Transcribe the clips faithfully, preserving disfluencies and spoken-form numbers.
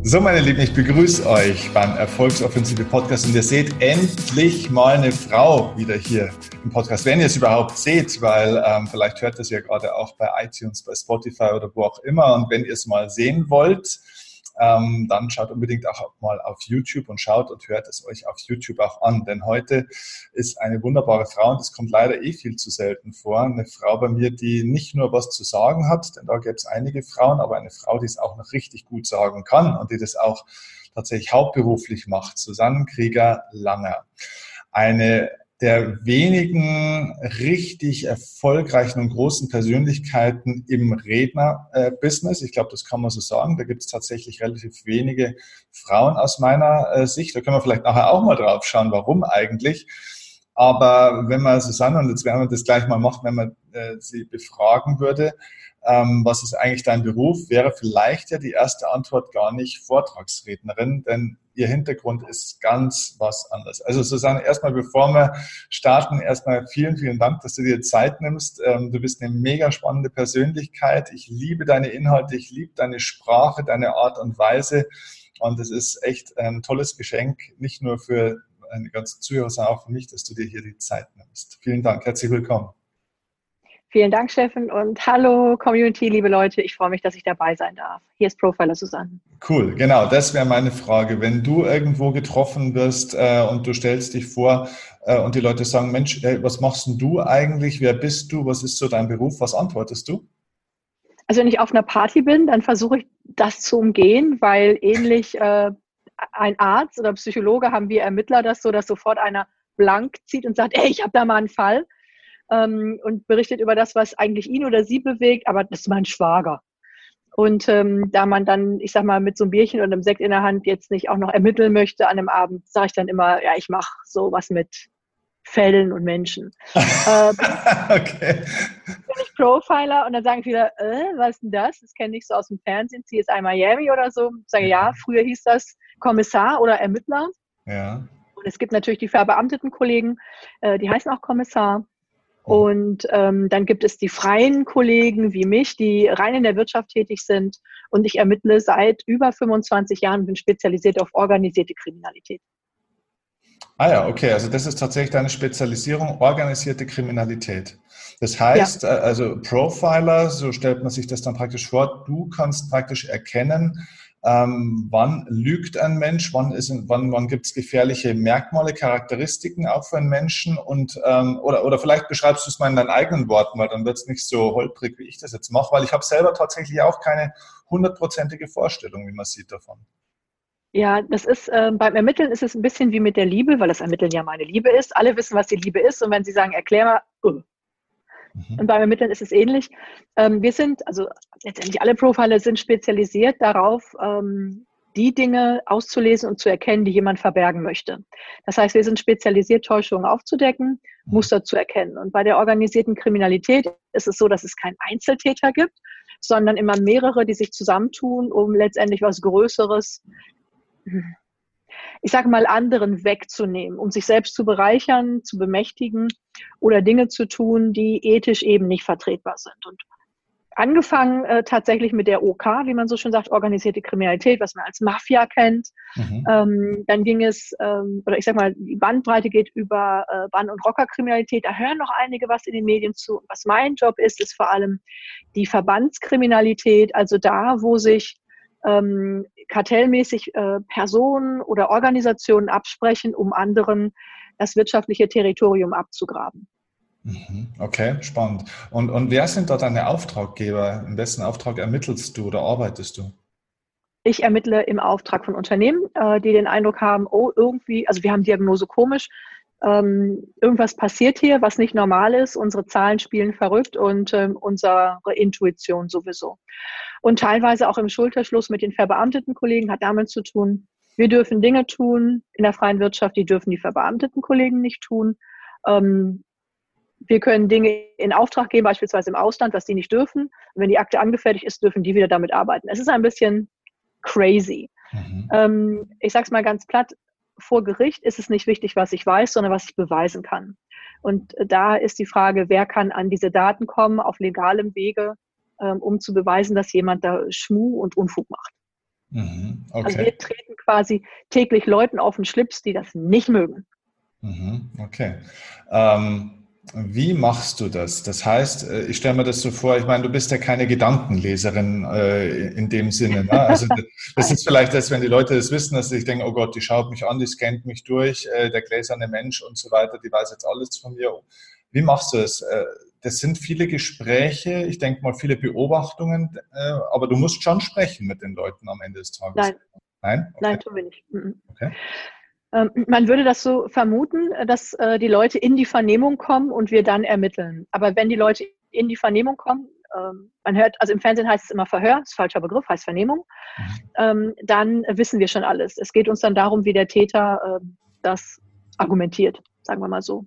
So, meine Lieben, ich begrüße euch beim Erfolgsoffensive Podcast und ihr seht endlich mal eine Frau wieder hier im Podcast, wenn ihr es überhaupt seht, weil ähm, vielleicht hört das ja gerade auch bei iTunes, bei Spotify oder wo auch immer, und wenn ihr es mal sehen wollt, ähm, dann schaut unbedingt auch mal auf YouTube und schaut und hört es euch auf YouTube auch an, denn heute ist eine wunderbare Frau und das kommt leider eh viel zu selten vor, eine Frau bei mir, die nicht nur was zu sagen hat, denn da gibt es einige Frauen, aber eine Frau, die es auch noch richtig gut sagen kann und die das auch tatsächlich hauptberuflich macht, Susanne Krieger-Langer. Eine der wenigen richtig erfolgreichen und großen Persönlichkeiten im Redner-Business. Ich glaube, das kann man so sagen. Da gibt es tatsächlich relativ wenige Frauen aus meiner Sicht. Da können wir vielleicht nachher auch mal drauf schauen, warum eigentlich. Aber wenn man Susanne, und jetzt werden wir das gleich mal machen, wenn man äh, sie befragen würde, ähm, was ist eigentlich dein Beruf, wäre vielleicht ja die erste Antwort gar nicht Vortragsrednerin, denn ihr Hintergrund ist ganz was anderes. Also Susanne, erstmal bevor wir starten, erstmal vielen, vielen Dank, dass du dir Zeit nimmst. Ähm, du bist eine mega spannende Persönlichkeit. Ich liebe deine Inhalte, ich liebe deine Sprache, deine Art und Weise. Und es ist echt ein tolles Geschenk, nicht nur für eine ganze Zuhörer, sondern auch für mich, dass du dir hier die Zeit nimmst. Vielen Dank, herzlich willkommen. Vielen Dank, Steffen, und hallo Community, liebe Leute. Ich freue mich, dass ich dabei sein darf. Hier ist Profiler Susanne. Cool, genau, das wäre meine Frage. Wenn du irgendwo getroffen wirst äh, und du stellst dich vor äh, und die Leute sagen, Mensch, ey, was machst denn du eigentlich? Wer bist du? Was ist so dein Beruf? Was antwortest du? Also wenn ich auf einer Party bin, dann versuche ich das zu umgehen, weil ähnlich äh, ein Arzt oder Psychologe haben wir Ermittler das so, dass sofort einer blank zieht und sagt, ey, ich habe da mal einen Fall. Und berichtet über das, was eigentlich ihn oder sie bewegt, aber das ist mein Schwager. Und ähm, da man dann, ich sag mal, mit so einem Bierchen und einem Sekt in der Hand jetzt nicht auch noch ermitteln möchte an einem Abend, sage ich dann immer, ja, ich mache sowas mit Fällen und Menschen. äh, okay. Bin ich Profiler und dann sagen viele, äh, was ist denn das? Das kenne ich so aus dem Fernsehen, C S I Miami oder so. Ich sage, ja, früher hieß das Kommissar oder Ermittler. Ja. Und es gibt natürlich die verbeamteten Kollegen, äh, die heißen auch Kommissar. Und ähm, dann gibt es die freien Kollegen wie mich, die rein in der Wirtschaft tätig sind. Und ich ermittle seit über fünfundzwanzig Jahren, bin spezialisiert auf organisierte Kriminalität. Ah ja, okay. Also das ist tatsächlich deine Spezialisierung, organisierte Kriminalität. Das heißt, ja. Also Profiler, so stellt man sich das dann praktisch vor, du kannst praktisch erkennen, Ähm, wann lügt ein Mensch, wann, ist, wann, wann gibt es gefährliche Merkmale, Charakteristiken auch für einen Menschen und ähm, oder, oder vielleicht beschreibst du es mal in deinen eigenen Worten, weil dann wird es nicht so holprig, wie ich das jetzt mache, weil ich habe selber tatsächlich auch keine hundertprozentige Vorstellung, wie man sieht davon. Ja, das ist, äh, beim Ermitteln ist es ein bisschen wie mit der Liebe, weil das Ermitteln ja meine Liebe ist. Alle wissen, was die Liebe ist, und wenn sie sagen, erklär mal, uh. Und beim Ermitteln ist es ähnlich. Ähm, wir sind, also letztendlich alle Profiler sind spezialisiert darauf, ähm, die Dinge auszulesen und zu erkennen, die jemand verbergen möchte. Das heißt, wir sind spezialisiert, Täuschungen aufzudecken, Muster zu erkennen. Und bei der organisierten Kriminalität ist es so, dass es keinen Einzeltäter gibt, sondern immer mehrere, die sich zusammentun, um letztendlich was Größeres, ich sage mal, anderen wegzunehmen, um sich selbst zu bereichern, zu bemächtigen oder Dinge zu tun, die ethisch eben nicht vertretbar sind. Und angefangen äh, tatsächlich mit der O K, wie man so schön sagt, organisierte Kriminalität, was man als Mafia kennt. Mhm. Ähm, dann ging es, ähm, oder ich sag mal, die Bandbreite geht über äh, Band- und Rockerkriminalität. Da hören noch einige was in den Medien zu. Was mein Job ist, ist vor allem die Verbandskriminalität, also da, wo sich ähm, kartellmäßig äh, Personen oder Organisationen absprechen, um anderen das wirtschaftliche Territorium abzugraben. Okay, spannend. Und, und wer sind da deine Auftraggeber? In wessen Auftrag ermittelst du oder arbeitest du? Ich ermittle im Auftrag von Unternehmen, äh, die den Eindruck haben, oh, irgendwie, also wir haben Diagnose komisch, ähm, irgendwas passiert hier, was nicht normal ist, unsere Zahlen spielen verrückt und ähm, unsere Intuition sowieso. Und teilweise auch im Schulterschluss mit den verbeamteten Kollegen hat damit zu tun, wir dürfen Dinge tun in der freien Wirtschaft, die dürfen die verbeamteten Kollegen nicht tun. Ähm, wir können Dinge in Auftrag geben, beispielsweise im Ausland, was die nicht dürfen. Und wenn die Akte angefertigt ist, dürfen die wieder damit arbeiten. Es ist ein bisschen crazy. Mhm. Ähm, ich sage es mal ganz platt, vor Gericht ist es nicht wichtig, was ich weiß, sondern was ich beweisen kann. Und da ist die Frage, wer kann an diese Daten kommen auf legalem Wege, um zu beweisen, dass jemand da Schmuh und Unfug macht. Mhm. Also Okay. wir treten quasi täglich Leuten auf den Schlips, die das nicht mögen. Mhm. Okay. Ähm, wie machst du das? Das heißt, äh, ich stelle mir das so vor, ich meine, du bist ja keine Gedankenleserin äh, in dem Sinne. Ne? Also das ist vielleicht das, wenn die Leute das wissen, dass sie sich denken, oh Gott, die schaut mich an, die scannt mich durch, äh, der gläserne Mensch und so weiter, die weiß jetzt alles von mir. Wie machst du das? Äh, das sind viele Gespräche, ich denke mal viele Beobachtungen, äh, aber du musst schon sprechen mit den Leuten am Ende des Tages. Nein, Nein? Okay. nein, tun wir nicht. Mhm. Okay. Ähm, man würde das so vermuten, dass äh, die Leute in die Vernehmung kommen und wir dann ermitteln. Aber wenn die Leute in die Vernehmung kommen, ähm, man hört, also im Fernsehen heißt es immer Verhör, ist falscher Begriff, heißt Vernehmung, Mhm. ähm, dann wissen wir schon alles. Es geht uns dann darum, wie der Täter äh, das argumentiert, sagen wir mal so.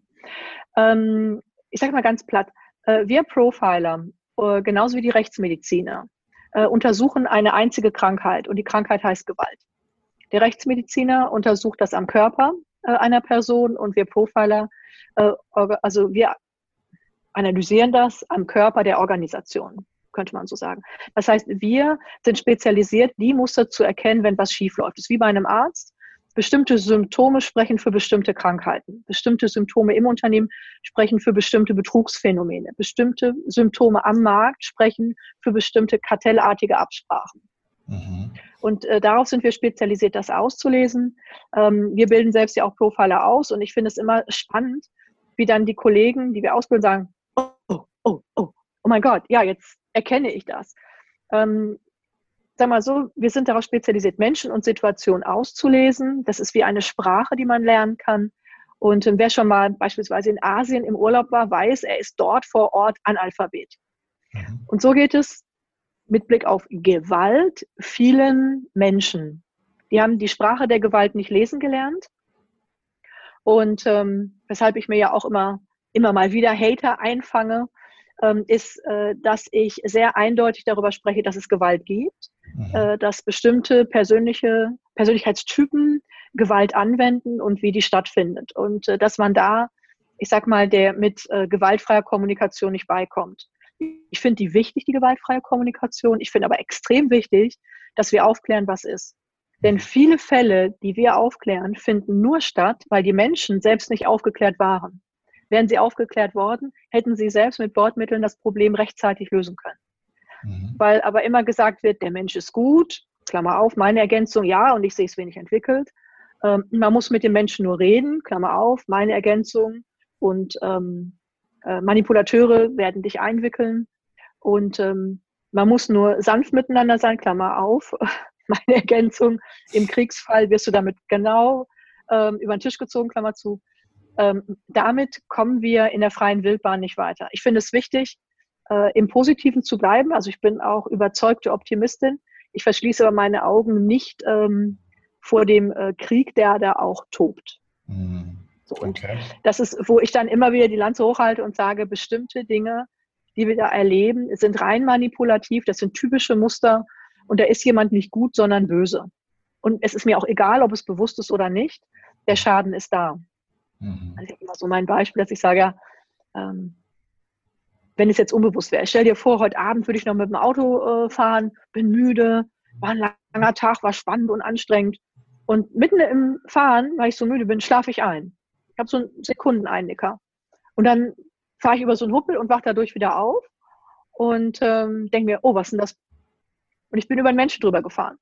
Ähm, ich sage mal ganz platt, äh, wir Profiler, äh, genauso wie die Rechtsmediziner, äh, untersuchen eine einzige Krankheit und die Krankheit heißt Gewalt. Der Rechtsmediziner untersucht das am Körper äh, einer Person und wir Profiler, äh, also wir analysieren das am Körper der Organisation, könnte man so sagen. Das heißt, wir sind spezialisiert, die Muster zu erkennen, wenn was schief läuft. Das ist wie bei einem Arzt. Bestimmte Symptome sprechen für bestimmte Krankheiten. Bestimmte Symptome im Unternehmen sprechen für bestimmte Betrugsphänomene. Bestimmte Symptome am Markt sprechen für bestimmte kartellartige Absprachen. Mhm. Und äh, darauf sind wir spezialisiert, das auszulesen. Ähm, wir bilden selbst ja auch Profiler aus und ich finde es immer spannend, wie dann die Kollegen, die wir ausbilden, sagen, oh, oh, oh, oh, oh mein Gott, ja, jetzt erkenne ich das. Ähm, sag mal so, wir sind darauf spezialisiert, Menschen und Situationen auszulesen. Das ist wie eine Sprache, die man lernen kann. Und äh, wer schon mal beispielsweise in Asien im Urlaub war, weiß, er ist dort vor Ort Analphabet. Mhm. Und so geht es mit Blick auf Gewalt vielen Menschen. Die haben die Sprache der Gewalt nicht lesen gelernt. Und ähm, weshalb ich mir ja auch immer, immer mal wieder Hater einfange, ähm, ist, äh, dass ich sehr eindeutig darüber spreche, dass es Gewalt gibt, Mhm. äh, dass bestimmte persönliche Persönlichkeitstypen Gewalt anwenden und wie die stattfindet. Und äh, dass man da, ich sag mal, der mit äh, gewaltfreier Kommunikation nicht beikommt. Ich finde die wichtig, die gewaltfreie Kommunikation. Ich finde aber extrem wichtig, dass wir aufklären, was ist. Denn viele Fälle, die wir aufklären, finden nur statt, weil die Menschen selbst nicht aufgeklärt waren. Wären sie aufgeklärt worden, hätten sie selbst mit Bordmitteln das Problem rechtzeitig lösen können. Mhm. Weil aber immer gesagt wird, der Mensch ist gut, Klammer auf, meine Ergänzung, ja, und ich sehe es wenig entwickelt. Ähm, man muss mit dem Menschen nur reden, Klammer auf, meine Ergänzung, und ähm, äh, Manipulateure werden dich einwickeln und ähm, man muss nur sanft miteinander sein, Klammer auf, meine Ergänzung, im Kriegsfall wirst du damit genau ähm, über den Tisch gezogen, Klammer zu. Ähm, damit kommen wir in der freien Wildbahn nicht weiter. Ich finde es wichtig, äh, im Positiven zu bleiben. Also ich bin auch überzeugte Optimistin. Ich verschließe aber meine Augen nicht ähm, vor dem äh, Krieg, der da auch tobt. Mhm. So, und Okay. das ist, wo ich dann immer wieder die Lanze hochhalte und sage, bestimmte Dinge, die wir da erleben, sind rein manipulativ, das sind typische Muster und da ist jemand nicht gut, sondern böse. Und es ist mir auch egal, ob es bewusst ist oder nicht, der Schaden ist da. Mhm. Also ich habe immer so mein Beispiel, dass ich sage, ja, ähm, wenn es jetzt unbewusst wäre, stell dir vor, heute Abend würde ich noch mit dem Auto äh, fahren, bin müde, war ein langer Tag, war spannend und anstrengend. Und mitten im Fahren, weil ich so müde bin, schlafe ich ein. Ich habe so einen Sekundeneinnicker. Und dann fahre ich über so einen Huppel und wache dadurch wieder auf und ähm, denke mir, oh, was ist denn das? Und ich bin über einen Menschen drüber gefahren.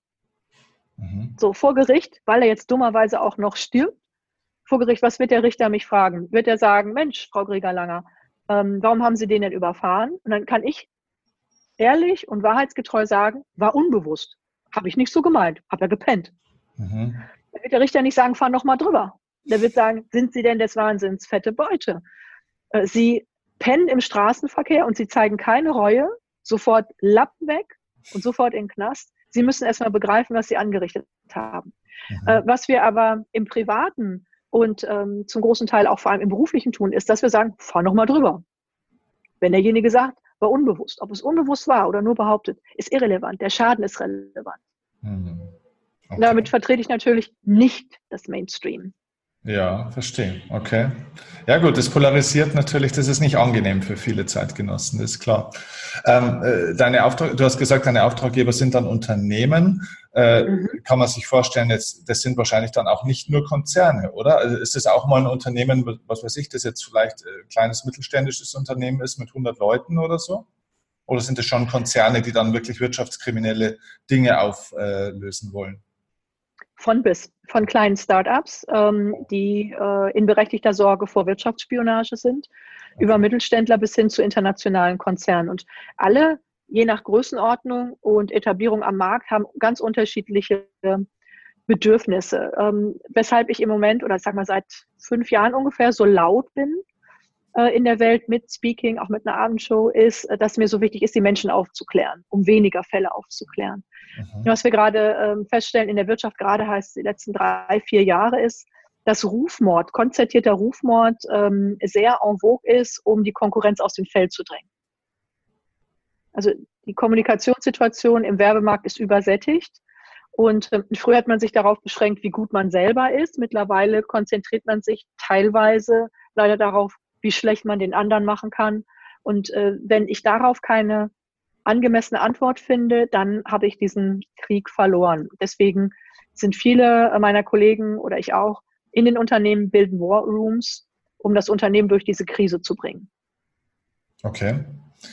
Mhm. So, vor Gericht, weil er jetzt dummerweise auch noch stirbt, vor Gericht, was wird der Richter mich fragen? Wird er sagen, Mensch, Frau Grieger-Langer, ähm, warum haben Sie den denn überfahren? Und dann kann ich ehrlich und wahrheitsgetreu sagen, war unbewusst. Habe ich nicht so gemeint, habe er gepennt. Mhm. Dann wird der Richter nicht sagen, fahr noch mal drüber. Der wird sagen, sind Sie denn des Wahnsinns fette Beute? Äh, Sie pennen im Straßenverkehr und Sie zeigen keine Reue, sofort Lappen weg und sofort in den Knast. Sie müssen erstmal begreifen, was Sie angerichtet haben. Mhm. Äh, was wir aber im Privaten und ähm, zum großen Teil auch vor allem im Beruflichen tun, ist, dass wir sagen, fahr noch mal drüber. Wenn derjenige sagt, war unbewusst. Ob es unbewusst war oder nur behauptet, ist irrelevant. Der Schaden ist relevant. Mhm. Und damit Okay. vertrete ich natürlich nicht das Mainstream. Ja, verstehe. Okay. Ja gut, das polarisiert natürlich, das ist nicht angenehm für viele Zeitgenossen, das ist klar. Ähm, äh, deine Auftrag, du hast gesagt, deine Auftraggeber sind dann Unternehmen. Äh, Mhm. kann man sich vorstellen, jetzt, das sind wahrscheinlich dann auch nicht nur Konzerne, oder? Also ist das auch mal ein Unternehmen, was weiß ich, das jetzt vielleicht ein kleines mittelständisches Unternehmen ist mit hundert Leuten oder so? Oder sind das schon Konzerne, die dann wirklich wirtschaftskriminelle Dinge auflösen wollen? Von bis, von kleinen Startups, ähm, die äh, in berechtigter Sorge vor Wirtschaftsspionage sind, über Okay. Mittelständler bis hin zu internationalen Konzernen. Und alle, je nach Größenordnung und Etablierung am Markt, haben ganz unterschiedliche Bedürfnisse. Ähm, weshalb ich im Moment oder sag mal seit fünf Jahren ungefähr so laut bin äh, in der Welt mit Speaking, auch mit einer Abendshow, ist, äh, dass mir so wichtig ist, die Menschen aufzuklären, um weniger Fälle aufzuklären. Mhm. Was wir gerade ähm, feststellen in der Wirtschaft, gerade heißt die letzten drei, vier Jahre ist, dass Rufmord, konzertierter Rufmord ähm, sehr en vogue ist, um die Konkurrenz aus dem Feld zu drängen. Also die Kommunikationssituation im Werbemarkt ist übersättigt. Und äh, früher hat man sich darauf beschränkt, wie gut man selber ist. Mittlerweile konzentriert man sich teilweise leider darauf, wie schlecht man den anderen machen kann. Und äh, wenn ich darauf keine angemessene Antwort finde, dann habe ich diesen Krieg verloren. Deswegen sind viele meiner Kollegen oder ich auch in den Unternehmen bilden War Rooms, um das Unternehmen durch diese Krise zu bringen. Okay.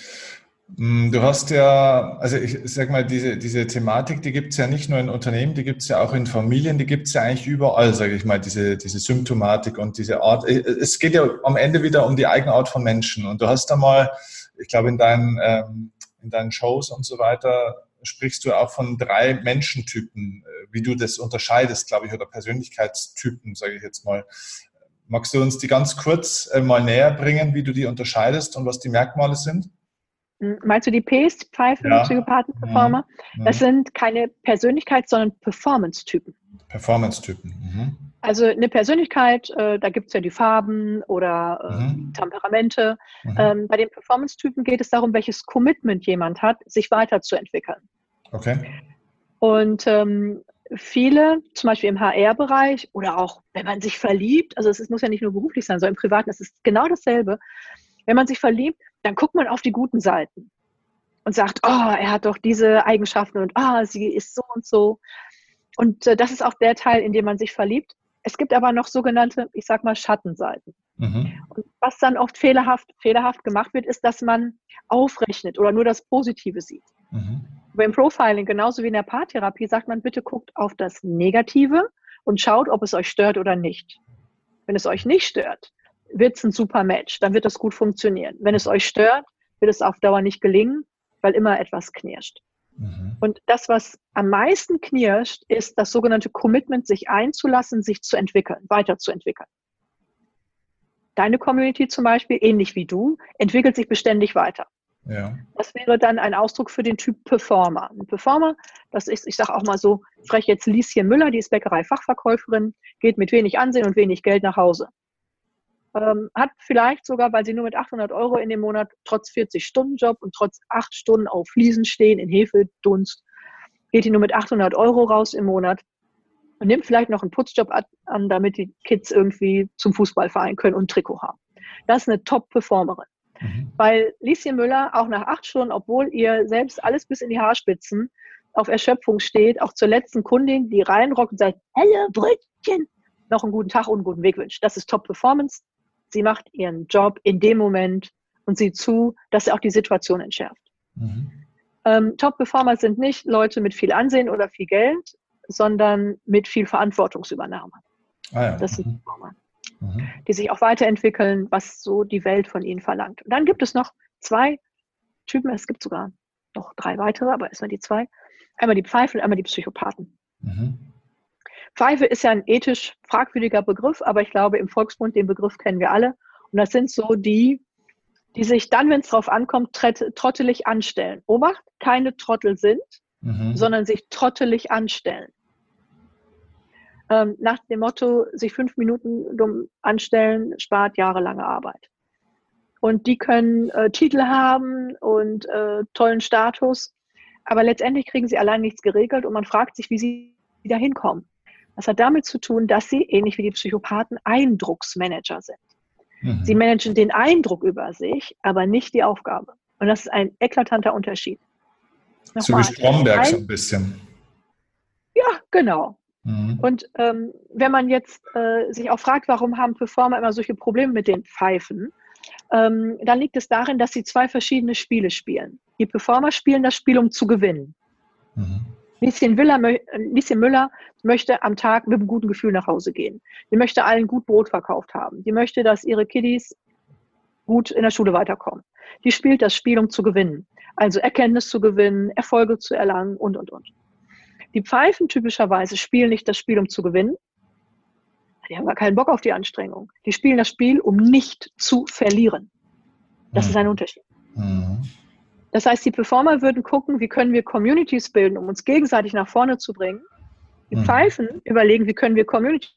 Du hast ja, also ich sag mal, diese, diese Thematik, die gibt es ja nicht nur in Unternehmen, die gibt es ja auch in Familien, die gibt es ja eigentlich überall, sage ich mal, diese, diese Symptomatik und diese Art. Es geht ja am Ende wieder um die Eigenart von Menschen. Und du hast da mal, ich glaube, in deinen, ähm, in deinen Shows und so weiter sprichst du auch von drei Menschentypen, wie du das unterscheidest, glaube ich, oder Persönlichkeitstypen, sage ich jetzt mal. Magst du uns die ganz kurz äh, mal näher bringen, wie du die unterscheidest und was die Merkmale sind? Meinst du die Ps, Pfeifen, Ja. Psychopathen, Mhm. Performer? Das Mhm. sind keine Persönlichkeits-, sondern Performance-Typen. Performance-Typen. Mhm. Also eine Persönlichkeit, äh, da gibt es ja die Farben oder äh, Mhm. Temperamente. Mhm. Ähm, bei den Performance-Typen geht es darum, welches Commitment jemand hat, sich weiterzuentwickeln. Okay. Und ähm, viele, zum Beispiel im H R-Bereich oder auch, wenn man sich verliebt, also es muss ja nicht nur beruflich sein, sondern im Privaten, es ist genau dasselbe. Wenn man sich verliebt, dann guckt man auf die guten Seiten und sagt, oh, er hat doch diese Eigenschaften und ah, oh, sie ist so und so. Und äh, das ist auch der Teil, in dem man sich verliebt. Es gibt aber noch sogenannte, ich sag mal, Schattenseiten. Mhm. Und was dann oft fehlerhaft, fehlerhaft gemacht wird, ist, dass man aufrechnet oder nur das Positive sieht. Mhm. Beim Profiling, genauso wie in der Paartherapie, sagt man, bitte guckt auf das Negative und schaut, ob es euch stört oder nicht. Wenn es euch nicht stört, wird es ein super Match, dann wird das gut funktionieren. Wenn es euch stört, wird es auf Dauer nicht gelingen, weil immer etwas knirscht. Mhm. Und das, was am meisten knirscht, ist das sogenannte Commitment, sich einzulassen, sich zu entwickeln, weiterzuentwickeln. Deine Community zum Beispiel, ähnlich wie du, entwickelt sich beständig weiter. Ja. Das wäre dann ein Ausdruck für den Typ Performer. Ein Performer, das ist, ich sage auch mal so, frech jetzt Lieschen Müller, die ist Bäckerei-Fachverkäuferin, geht mit wenig Ansehen und wenig Geld nach Hause. Ähm, hat vielleicht sogar, weil sie nur mit achthundert Euro in dem Monat trotz vierzig-Stunden-Job und trotz acht Stunden auf Fliesen stehen in Hefedunst, geht die nur mit achthundert Euro raus im Monat und nimmt vielleicht noch einen Putzjob an, damit die Kids irgendwie zum Fußballverein können und ein Trikot haben. Das ist eine Top-Performerin. Mhm. Weil Lieschen Müller auch nach acht Stunden, obwohl ihr selbst alles bis in die Haarspitzen auf Erschöpfung steht, auch zur letzten Kundin, die reinrockt und sagt, hallo Brötchen, noch einen guten Tag und einen guten Weg wünscht. Das ist Top-Performance. Sie macht ihren Job in dem Moment und sieht zu, dass sie auch die Situation entschärft. Mhm. Ähm, Top-Performer sind nicht Leute mit viel Ansehen oder viel Geld, sondern mit viel Verantwortungsübernahme. Ah ja. Das sind Mhm. Performer, Mhm. die sich auch weiterentwickeln, was so die Welt von ihnen verlangt. Und dann gibt es noch zwei Typen, es gibt sogar noch drei weitere, aber erstmal die zwei. Einmal die Pfeife und einmal die Psychopathen. Mhm. Pfeife ist ja ein ethisch fragwürdiger Begriff, aber ich glaube, im Volksmund, den Begriff kennen wir alle. Und das sind so die, die sich dann, wenn es drauf ankommt, trottelig anstellen. Obacht, keine Trottel sind, Mhm. sondern sich trottelig anstellen. Ähm, nach dem Motto, sich fünf Minuten dumm anstellen, spart jahrelange Arbeit. Und die können äh, Titel haben und äh, tollen Status, aber letztendlich kriegen sie allein nichts geregelt und man fragt sich, wie sie da hinkommen. Das hat damit zu tun, dass sie, ähnlich wie die Psychopathen, Eindrucksmanager sind. Mhm. Sie managen den Eindruck über sich, aber nicht die Aufgabe. Und das ist ein eklatanter Unterschied. Nochmal. So wie Stromberg ein, so ein bisschen. Ja, genau. Mhm. Und ähm, wenn man jetzt äh, sich auch fragt, warum haben Performer immer solche Probleme mit den Pfeifen, ähm, dann liegt es darin, dass sie zwei verschiedene Spiele spielen. Die Performer spielen das Spiel, um zu gewinnen. Mhm. Lieschen Müller, Lieschen Müller möchte am Tag mit einem guten Gefühl nach Hause gehen. Die möchte allen gut Brot verkauft haben. Die möchte, dass ihre Kiddies gut in der Schule weiterkommen. Die spielt das Spiel, um zu gewinnen. Also Erkenntnis zu gewinnen, Erfolge zu erlangen und, und, und. Die Pfeifen typischerweise spielen nicht das Spiel, um zu gewinnen. Die haben gar keinen Bock auf die Anstrengung. Die spielen das Spiel, um nicht zu verlieren. Das Mhm. ist ein Unterschied. Mhm. Das heißt, die Performer würden gucken, wie können wir Communities bilden, um uns gegenseitig nach vorne zu bringen. Die Mhm. Pfeifen überlegen, wie können wir Communities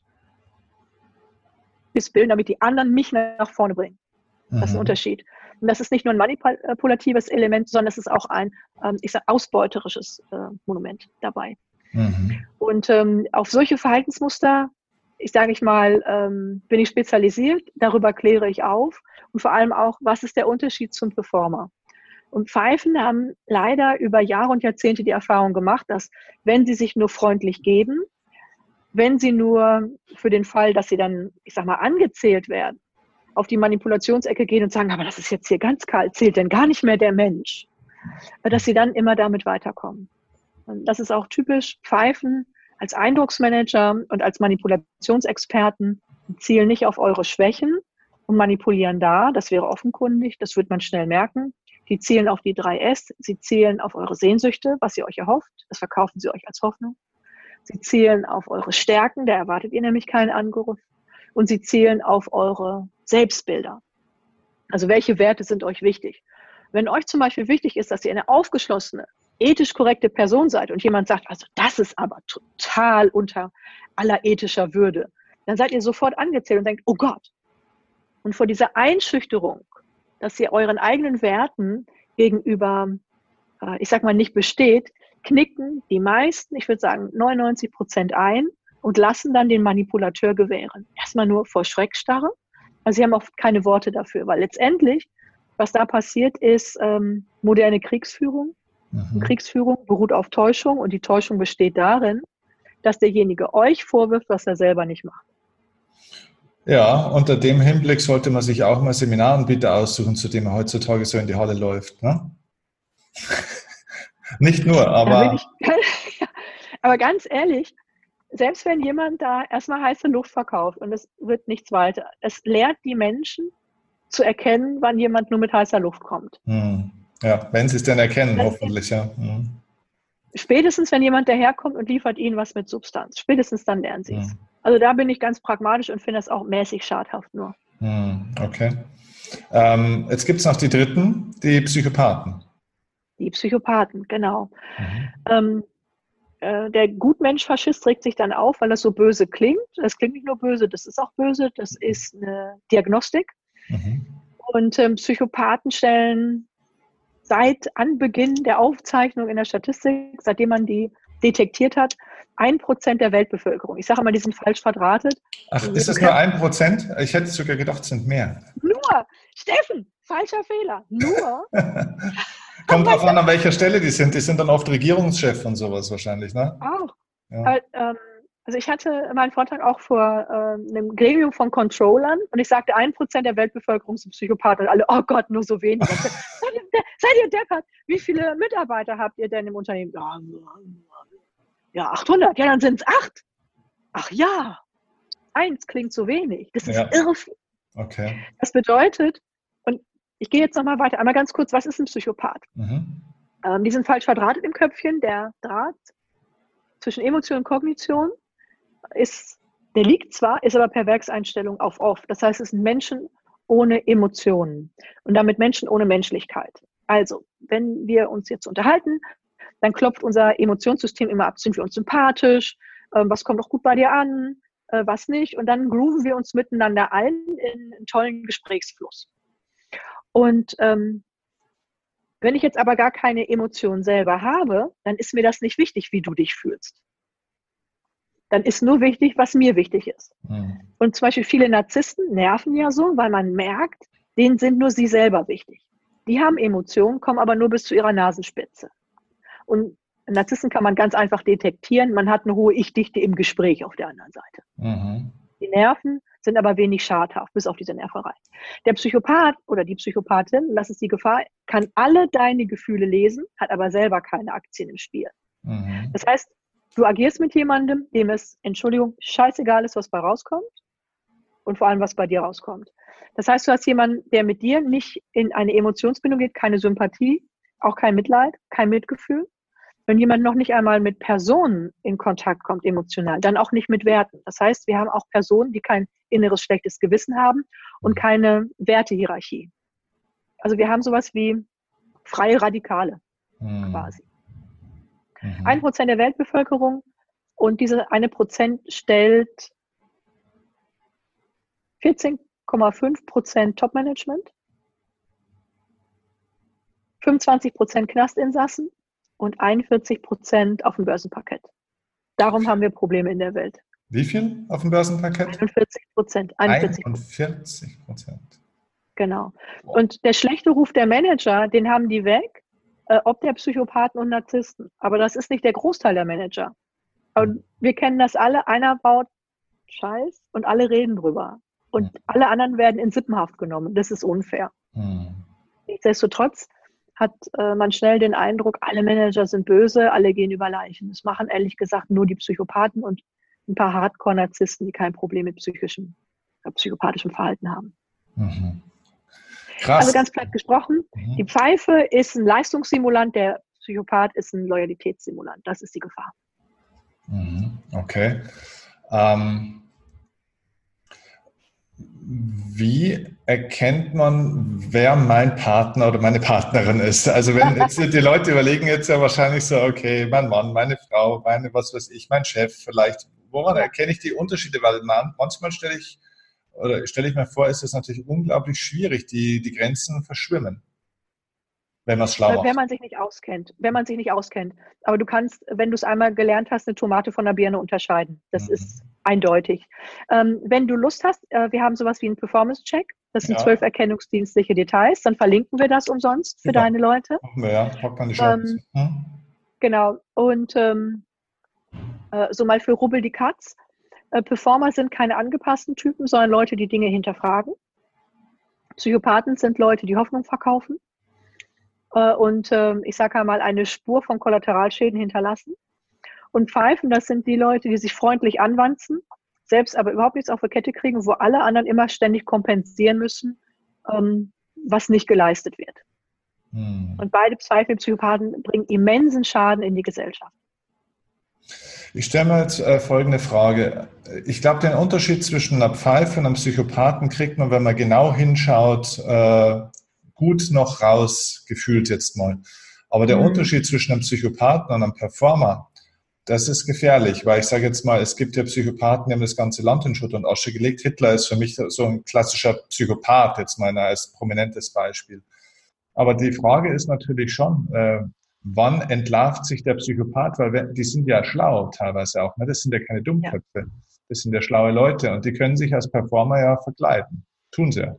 bilden, damit die anderen mich nach vorne bringen. Das ist ein Mhm. Unterschied. Und das ist nicht nur ein manipulatives Element, sondern es ist auch ein, ähm, ich sag, ausbeuterisches äh, Monument dabei. Mhm. Und ähm, auf solche Verhaltensmuster, ich sage ich mal, ähm, bin ich spezialisiert, darüber kläre ich auf und vor allem auch, was ist der Unterschied zum Performer? Und Pfeifen haben leider über Jahre und Jahrzehnte die Erfahrung gemacht, dass wenn sie sich nur freundlich geben, wenn sie nur für den Fall, dass sie dann, ich sag mal, angezählt werden, auf die Manipulationsecke gehen und sagen, aber das ist jetzt hier ganz kalt, zählt denn gar nicht mehr der Mensch, dass sie dann immer damit weiterkommen. Und das ist auch typisch. Pfeifen als Eindrucksmanager und als Manipulationsexperten zielen nicht auf eure Schwächen und manipulieren da. Das wäre offenkundig, das wird man schnell merken. Die zielen auf die drei S, sie zielen auf eure Sehnsüchte, was ihr euch erhofft. Das verkaufen sie euch als Hoffnung. Sie zielen auf eure Stärken, da erwartet ihr nämlich keinen Angriff. Und sie zielen auf eure Selbstbilder. Also welche Werte sind euch wichtig? Wenn euch zum Beispiel wichtig ist, dass ihr eine aufgeschlossene, ethisch korrekte Person seid und jemand sagt, also das ist aber total unter aller ethischer Würde, dann seid ihr sofort angezählt und denkt, oh Gott. Und vor dieser Einschüchterung, dass ihr euren eigenen Werten gegenüber, äh, ich sag mal, nicht besteht, knicken die meisten, ich würde sagen neunundneunzig Prozent ein und lassen dann den Manipulateur gewähren. Erstmal nur vor Schreckstarre. Also sie haben oft keine Worte dafür, weil letztendlich, was da passiert, ist ähm, moderne Kriegsführung. Mhm. Kriegsführung beruht auf Täuschung und die Täuschung besteht darin, dass derjenige euch vorwirft, was er selber nicht macht. Ja, unter dem Hinblick sollte man sich auch mal Seminaranbieter aussuchen, zu dem man heutzutage so in die Halle läuft. Ne? Nicht nur, aber... Ich, aber ganz ehrlich, selbst wenn jemand da erstmal heiße Luft verkauft und es wird nichts weiter, es lehrt die Menschen zu erkennen, wann jemand nur mit heißer Luft kommt. Hm. Ja, wenn sie es denn erkennen, das hoffentlich, ja. Hm. Spätestens, wenn jemand daherkommt und liefert ihnen was mit Substanz. Spätestens dann lernen sie es. Hm. Also da bin ich ganz pragmatisch und finde das auch mäßig schadhaft nur. Hm. Okay. Ähm, jetzt gibt es noch die dritten, die Psychopathen. Die Psychopathen, genau. Mhm. Ähm, äh, der Gutmensch-Faschist regt sich dann auf, weil das so böse klingt. Das klingt nicht nur böse, das ist auch böse. Das ist eine Diagnostik. Mhm. Und ähm, Psychopathen stellen seit Anbeginn der Aufzeichnung in der Statistik, seitdem man die detektiert hat, ein Prozent der Weltbevölkerung. Ich sage immer, die sind falsch verdrahtet. Ach, ist das nur ein Prozent? Ich hätte sogar gedacht, es sind mehr. Nur, Steffen, falscher Fehler. Nur. Kommt drauf an, an welcher Stelle die sind. Die sind dann oft Regierungschef und sowas wahrscheinlich, ne? Auch. Ja. Aber, ähm, also ich hatte meinen Vortrag auch vor ähm, einem Gremium von Controllern und ich sagte, ein Prozent der Weltbevölkerung sind Psychopathen und alle, oh Gott, nur so wenige. seid, ihr, seid ihr deppert? Wie viele Mitarbeiter habt ihr denn im Unternehmen? Ja, ja achthundert. Ja, dann sind es acht. Ach ja, eins klingt so wenig. Das ist Ja. irre. Okay. Das bedeutet, und ich gehe jetzt nochmal weiter, einmal ganz kurz, was ist ein Psychopath? Mhm. Ähm, die sind falsch verdrahtet im Köpfchen. Der Draht zwischen Emotion und Kognition ist, der liegt zwar, ist aber per Werkseinstellung auf off. Das heißt, es sind Menschen ohne Emotionen und damit Menschen ohne Menschlichkeit. Also, wenn wir uns jetzt unterhalten, dann klopft unser Emotionssystem immer ab, sind wir uns sympathisch, äh, was kommt auch gut bei dir an, äh, was nicht, und dann grooven wir uns miteinander ein in einen tollen Gesprächsfluss. Und ähm, wenn ich jetzt aber gar keine Emotion selber habe, dann ist mir das nicht wichtig, wie du dich fühlst. Dann ist nur wichtig, was mir wichtig ist. Mhm. Und zum Beispiel viele Narzissten nerven ja so, weil man merkt, denen sind nur sie selber wichtig. Die haben Emotionen, kommen aber nur bis zu ihrer Nasenspitze. Und Narzissten kann man ganz einfach detektieren. Man hat eine hohe Ich-Dichte im Gespräch auf der anderen Seite. Mhm. Die Nerven sind aber wenig schadhaft, bis auf diese Nerverei. Der Psychopath oder die Psychopathin, das ist die Gefahr, kann alle deine Gefühle lesen, hat aber selber keine Aktien im Spiel. Mhm. Das heißt, du agierst mit jemandem, dem es, Entschuldigung, scheißegal ist, was bei rauskommt und vor allem, was bei dir rauskommt. Das heißt, du hast jemanden, der mit dir nicht in eine Emotionsbindung geht, keine Sympathie, auch kein Mitleid, kein Mitgefühl. Wenn jemand noch nicht einmal mit Personen in Kontakt kommt, emotional, dann auch nicht mit Werten. Das heißt, wir haben auch Personen, die kein inneres schlechtes Gewissen haben und keine Wertehierarchie. Also wir haben sowas wie freie Radikale Mhm. quasi. Mhm. Ein Prozent der Weltbevölkerung und diese eine Prozent stellt vierzehn Komma fünf Prozent Topmanagement, fünfundzwanzig Prozent Knastinsassen und einundvierzig Prozent auf dem Börsenparkett. Darum haben wir Probleme in der Welt. Wie viel auf dem Börsenparkett? einundvierzig Prozent. einundvierzig Prozent. Genau. Und der schlechte Ruf der Manager, den haben die weg, äh, ob der Psychopathen und Narzissten. Aber das ist nicht der Großteil der Manager. Und wir kennen das alle, einer baut Scheiß und alle reden drüber. Und alle anderen werden in Sippenhaft genommen. Das ist unfair. Mhm. Nichtsdestotrotz hat äh, man schnell den Eindruck, alle Manager sind böse, alle gehen über Leichen. Das machen ehrlich gesagt nur die Psychopathen und ein paar Hardcore-Narzissten, die kein Problem mit psychischem, äh, psychopathischem Verhalten haben. Mhm. Krass. Also ganz platt gesprochen, Mhm. die Pfeife ist ein Leistungssimulant, der Psychopath ist ein Loyalitätssimulant. Das ist die Gefahr. Mhm. Okay. Ähm, wie erkennt man, wer mein Partner oder meine Partnerin ist? Also wenn jetzt die Leute überlegen jetzt ja wahrscheinlich so, okay, mein Mann, meine Frau, meine, was weiß ich, mein Chef vielleicht. Woran erkenne ich die Unterschiede? Weil man, manchmal stelle ich, oder stelle ich mir vor, ist es natürlich unglaublich schwierig, die, die Grenzen verschwimmen, wenn man es schlau macht. Wenn man sich nicht auskennt, wenn man sich nicht auskennt. Aber du kannst, wenn du es einmal gelernt hast, eine Tomate von einer Birne unterscheiden. Das Mhm. ist eindeutig. Ähm, wenn du Lust hast, äh, wir haben sowas wie einen Performance-Check. Das sind Ja. zwölf erkennungsdienstliche Details. Dann verlinken wir das umsonst für Super. deine Leute. Machen wir, ja. Packt man die Chance. Ähm, Mhm. Genau. Und ähm, äh, so mal für Rubbel die Katz. Äh, Performer sind keine angepassten Typen, sondern Leute, die Dinge hinterfragen. Psychopathen sind Leute, die Hoffnung verkaufen. Und äh, ich sage einmal, eine Spur von Kollateralschäden hinterlassen. Und Pfeifen, das sind die Leute, die sich freundlich anwanzen, selbst aber überhaupt nichts auf die Kette kriegen, wo alle anderen immer ständig kompensieren müssen, ähm, was nicht geleistet wird. Hm. Und beide Pfeifen, Psychopathen, bringen immensen Schaden in die Gesellschaft. Ich stelle mir jetzt äh, folgende Frage. Ich glaube, den Unterschied zwischen einer Pfeife und einem Psychopathen kriegt man, wenn man genau hinschaut, äh, gut noch raus, gefühlt jetzt mal. Aber der Mhm. Unterschied zwischen einem Psychopathen und einem Performer, das ist gefährlich, weil ich sage jetzt mal, es gibt ja Psychopathen, die haben das ganze Land in Schutt und Asche gelegt. Hitler ist für mich so ein klassischer Psychopath, jetzt mal als prominentes Beispiel. Aber die Frage ist natürlich schon, äh, wann entlarvt sich der Psychopath? Weil wir, die sind ja schlau teilweise auch, ne? Das sind ja keine Dummköpfe, ja. Das sind ja schlaue Leute und die können sich als Performer ja verkleiden. Tun sie ja.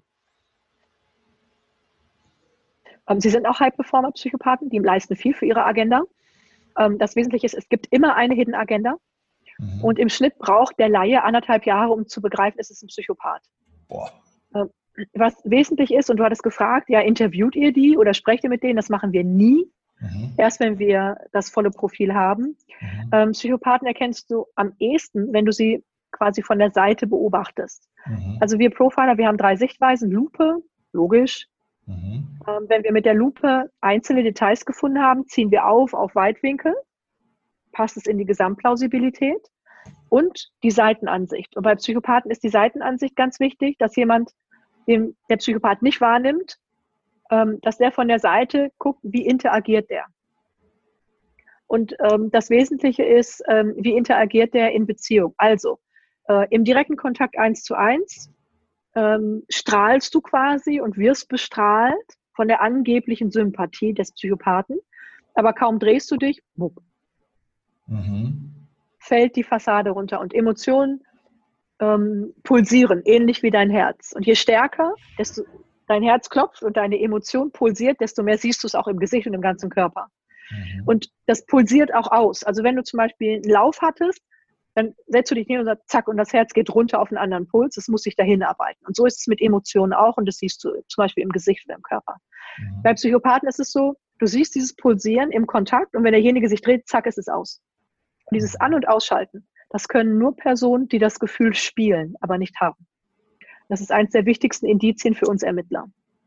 Sie sind auch High-Performer-Psychopathen, die leisten viel für ihre Agenda. Das Wesentliche ist, es gibt immer eine Hidden Agenda. Mhm. Und im Schnitt braucht der Laie anderthalb Jahre, um zu begreifen, es ist ein Psychopath. Boah. Was wesentlich ist, und du hattest gefragt, ja, interviewt ihr die oder sprecht ihr mit denen? Das machen wir nie. Mhm. Erst wenn wir das volle Profil haben. Mhm. Ähm, Psychopathen erkennst du am ehesten, wenn du sie quasi von der Seite beobachtest. Mhm. Also wir Profiler, wir haben drei Sichtweisen, Lupe, logisch. Mhm. Ähm, wenn wir mit der Lupe einzelne Details gefunden haben, ziehen wir auf auf Weitwinkel, passt es in die Gesamtplausibilität und die Seitenansicht. Und bei Psychopathen ist die Seitenansicht ganz wichtig, dass jemand, den der Psychopath nicht wahrnimmt, ähm, dass der von der Seite guckt, wie interagiert der. Und ähm, das Wesentliche ist, ähm, wie interagiert der in Beziehung. Also äh, im direkten Kontakt eins zu eins ähm, strahlst du quasi und wirst bestrahlt von der angeblichen Sympathie des Psychopathen, aber kaum drehst du dich, wupp. Mhm. fällt die Fassade runter und Emotionen ähm, pulsieren, ähnlich wie dein Herz. Und je stärker desto, dein Herz klopft und deine Emotion pulsiert, desto mehr siehst du es auch im Gesicht und im ganzen Körper. Mhm. Und das pulsiert auch aus. Also wenn du zum Beispiel einen Lauf hattest, dann setzt du dich hin und sagst, zack, und das Herz geht runter auf einen anderen Puls, es muss sich dahin arbeiten. Und so ist es mit Emotionen auch und das siehst du zum Beispiel im Gesicht oder im Körper. Mhm. Bei Psychopathen ist es so, du siehst dieses Pulsieren im Kontakt und wenn derjenige sich dreht, zack, ist es aus. Und dieses An- und Ausschalten, das können nur Personen, die das Gefühl spielen, aber nicht haben. Das ist eines der wichtigsten Indizien für uns Ermittler.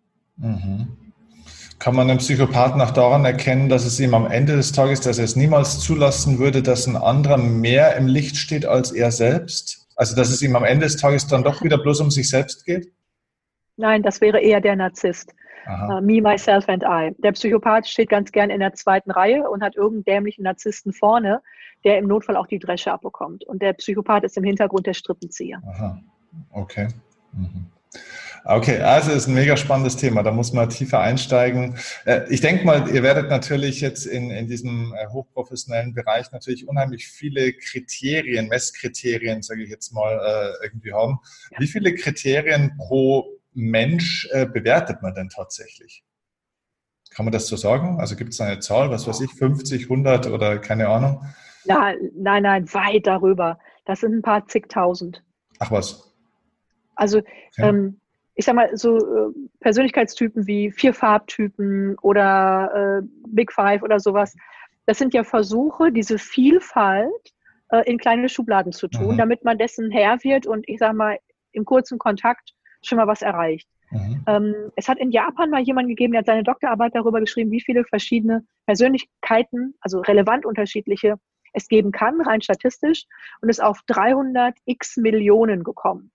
Mhm. Kann man einen Psychopathen auch daran erkennen, dass es ihm am Ende des Tages, dass er es niemals zulassen würde, dass ein anderer mehr im Licht steht als er selbst? Also dass es ihm am Ende des Tages dann doch wieder bloß um sich selbst geht? Nein, das wäre eher der Narzisst. Uh, me, myself and I. Der Psychopath steht ganz gern in der zweiten Reihe und hat irgendeinen dämlichen Narzissten vorne, der im Notfall auch die Dresche abbekommt. Und der Psychopath ist im Hintergrund der Strippenzieher. Aha, okay. Mhm. Okay, also ist ein mega spannendes Thema, da muss man tiefer einsteigen. Ich denke mal, ihr werdet natürlich jetzt in, in diesem hochprofessionellen Bereich natürlich unheimlich viele Kriterien, Messkriterien, sage ich jetzt mal, irgendwie haben. Ja. Wie viele Kriterien pro Mensch bewertet man denn tatsächlich? Kann man das so sagen? Also gibt es eine Zahl, was weiß ich, fünfzig, hundert oder keine Ahnung? Nein, nein, nein, weit darüber. Das sind ein paar zigtausend. Ach was. Also ja. ähm, ich sag mal, so äh, Persönlichkeitstypen wie vier Farbtypen oder äh, Big Five oder sowas, das sind ja Versuche, diese Vielfalt äh, in kleine Schubladen zu tun, mhm. damit man dessen Herr wird und ich sag mal, im kurzen Kontakt schon mal was erreicht. Mhm. Ähm, es hat in Japan mal jemand gegeben, der hat seine Doktorarbeit darüber geschrieben, wie viele verschiedene Persönlichkeiten, also relevant unterschiedliche, es geben kann, rein statistisch, und ist auf dreihundert x Millionen gekommen.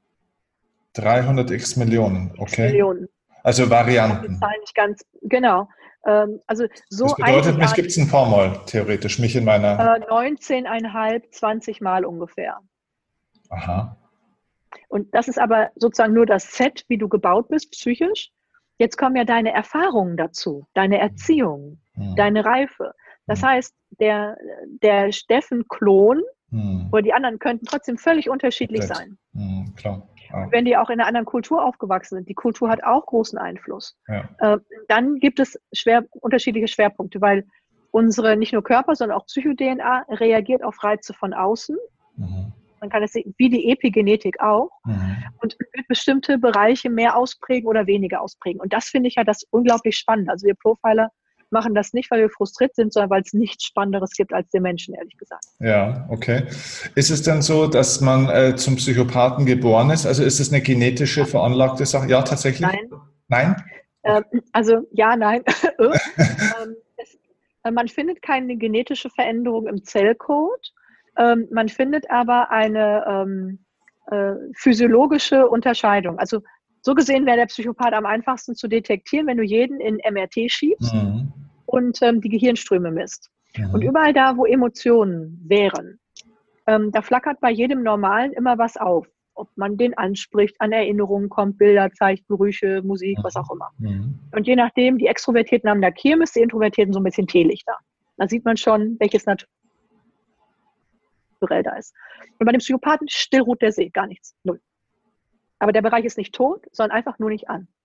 dreihundert x Millionen, okay. X Millionen. Also Varianten. Die Zahl nicht ganz, genau. Ähm, also so das bedeutet, mich gibt es ein paar Mal, theoretisch, mich in meiner... Äh, neunzehn Komma fünf, zwanzig Mal ungefähr. Aha. Und das ist aber sozusagen nur das Set, wie du gebaut bist, psychisch. Jetzt kommen ja deine Erfahrungen dazu, deine Erziehung, hm. deine Reife. Das hm. heißt, der, der Steffen-Klon hm. oder die anderen könnten trotzdem völlig unterschiedlich Komplett. sein. Hm, klar. Ah. Und wenn die auch in einer anderen Kultur aufgewachsen sind, die Kultur hat auch großen Einfluss, ja. äh, dann gibt es schwer, unterschiedliche Schwerpunkte, weil unsere nicht nur Körper, sondern auch Psycho-D N A reagiert auf Reize von außen. Mhm. Man kann es sehen, wie die Epigenetik auch, mhm. und wird bestimmte Bereiche mehr ausprägen oder weniger ausprägen. Und das finde ich ja das unglaublich spannend. Also wir Profiler machen das nicht, weil wir frustriert sind, sondern weil es nichts Spannenderes gibt als den Menschen, ehrlich gesagt. Ja, okay. Ist es denn so, dass man äh, zum Psychopathen geboren ist? Also ist es eine genetische, veranlagte Sache? Ja, tatsächlich? Nein. Nein? Ähm, also ja, nein. ähm, es, äh, man findet keine genetische Veränderung im Zellcode. Ähm, man findet aber eine ähm, äh, physiologische Unterscheidung. Also so gesehen wäre der Psychopath am einfachsten zu detektieren, wenn du jeden in M R T schiebst mhm. und ähm, die Gehirnströme misst. Mhm. Und überall da, wo Emotionen wären, ähm, da flackert bei jedem Normalen immer was auf. Ob man den anspricht, an Erinnerungen kommt, Bilder zeigt, Gerüche, Musik, mhm. was auch immer. Mhm. Und je nachdem, die Extrovertierten haben da Kirmes, die Introvertierten so ein bisschen Teelichter. Da sieht man schon, welches natürlich da ist. Und bei dem Psychopathen still ruht der See, gar nichts, null. Aber der Bereich ist nicht tot, sondern einfach nur nicht an.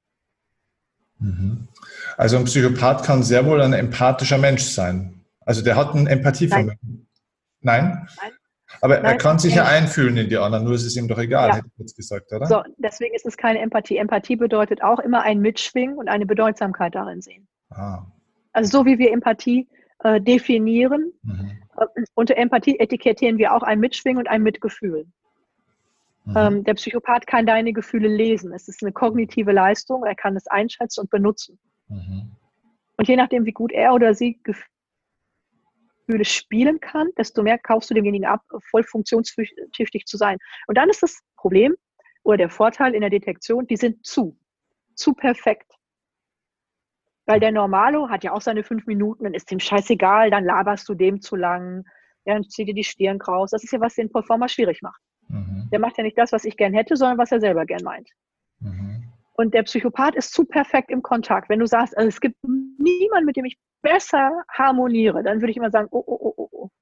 Also ein Psychopath kann sehr wohl ein empathischer Mensch sein. Also der hat ein Empathievermögen. Nein? Nein? Nein. Aber Nein, er kann sich ja einfühlen in die anderen, nur ist es ihm doch egal, ja. hätte ich jetzt gesagt, oder? So, deswegen ist es keine Empathie. Empathie bedeutet auch immer ein Mitschwingen und eine Bedeutsamkeit darin sehen. Ah. Also so wie wir Empathie äh, definieren, mhm. äh, unter Empathie etikettieren wir auch ein Mitschwingen und ein Mitgefühl. Mhm. Ähm, der Psychopath kann deine Gefühle lesen. Es ist eine kognitive Leistung, er kann es einschätzen und benutzen. Mhm. Und je nachdem, wie gut er oder sie Gefühle spielen kann, desto mehr kaufst du demjenigen ab, voll funktionstüchtig zu sein. Und dann ist das Problem oder der Vorteil in der Detektion, die sind zu, zu perfekt. Weil der Normalo hat ja auch seine fünf Minuten, dann ist dem scheißegal, dann laberst du dem zu lang, ja, dann zieh dir die Stirn kraus. Das ist ja, was den Performer schwierig macht. Mhm. Der macht ja nicht das, was ich gern hätte, sondern was er selber gern meint. Mhm. Und der Psychopath ist zu perfekt im Kontakt. Wenn du sagst, also es gibt niemanden, mit dem ich besser harmoniere, dann würde ich immer sagen, oh, oh, oh, oh, oh.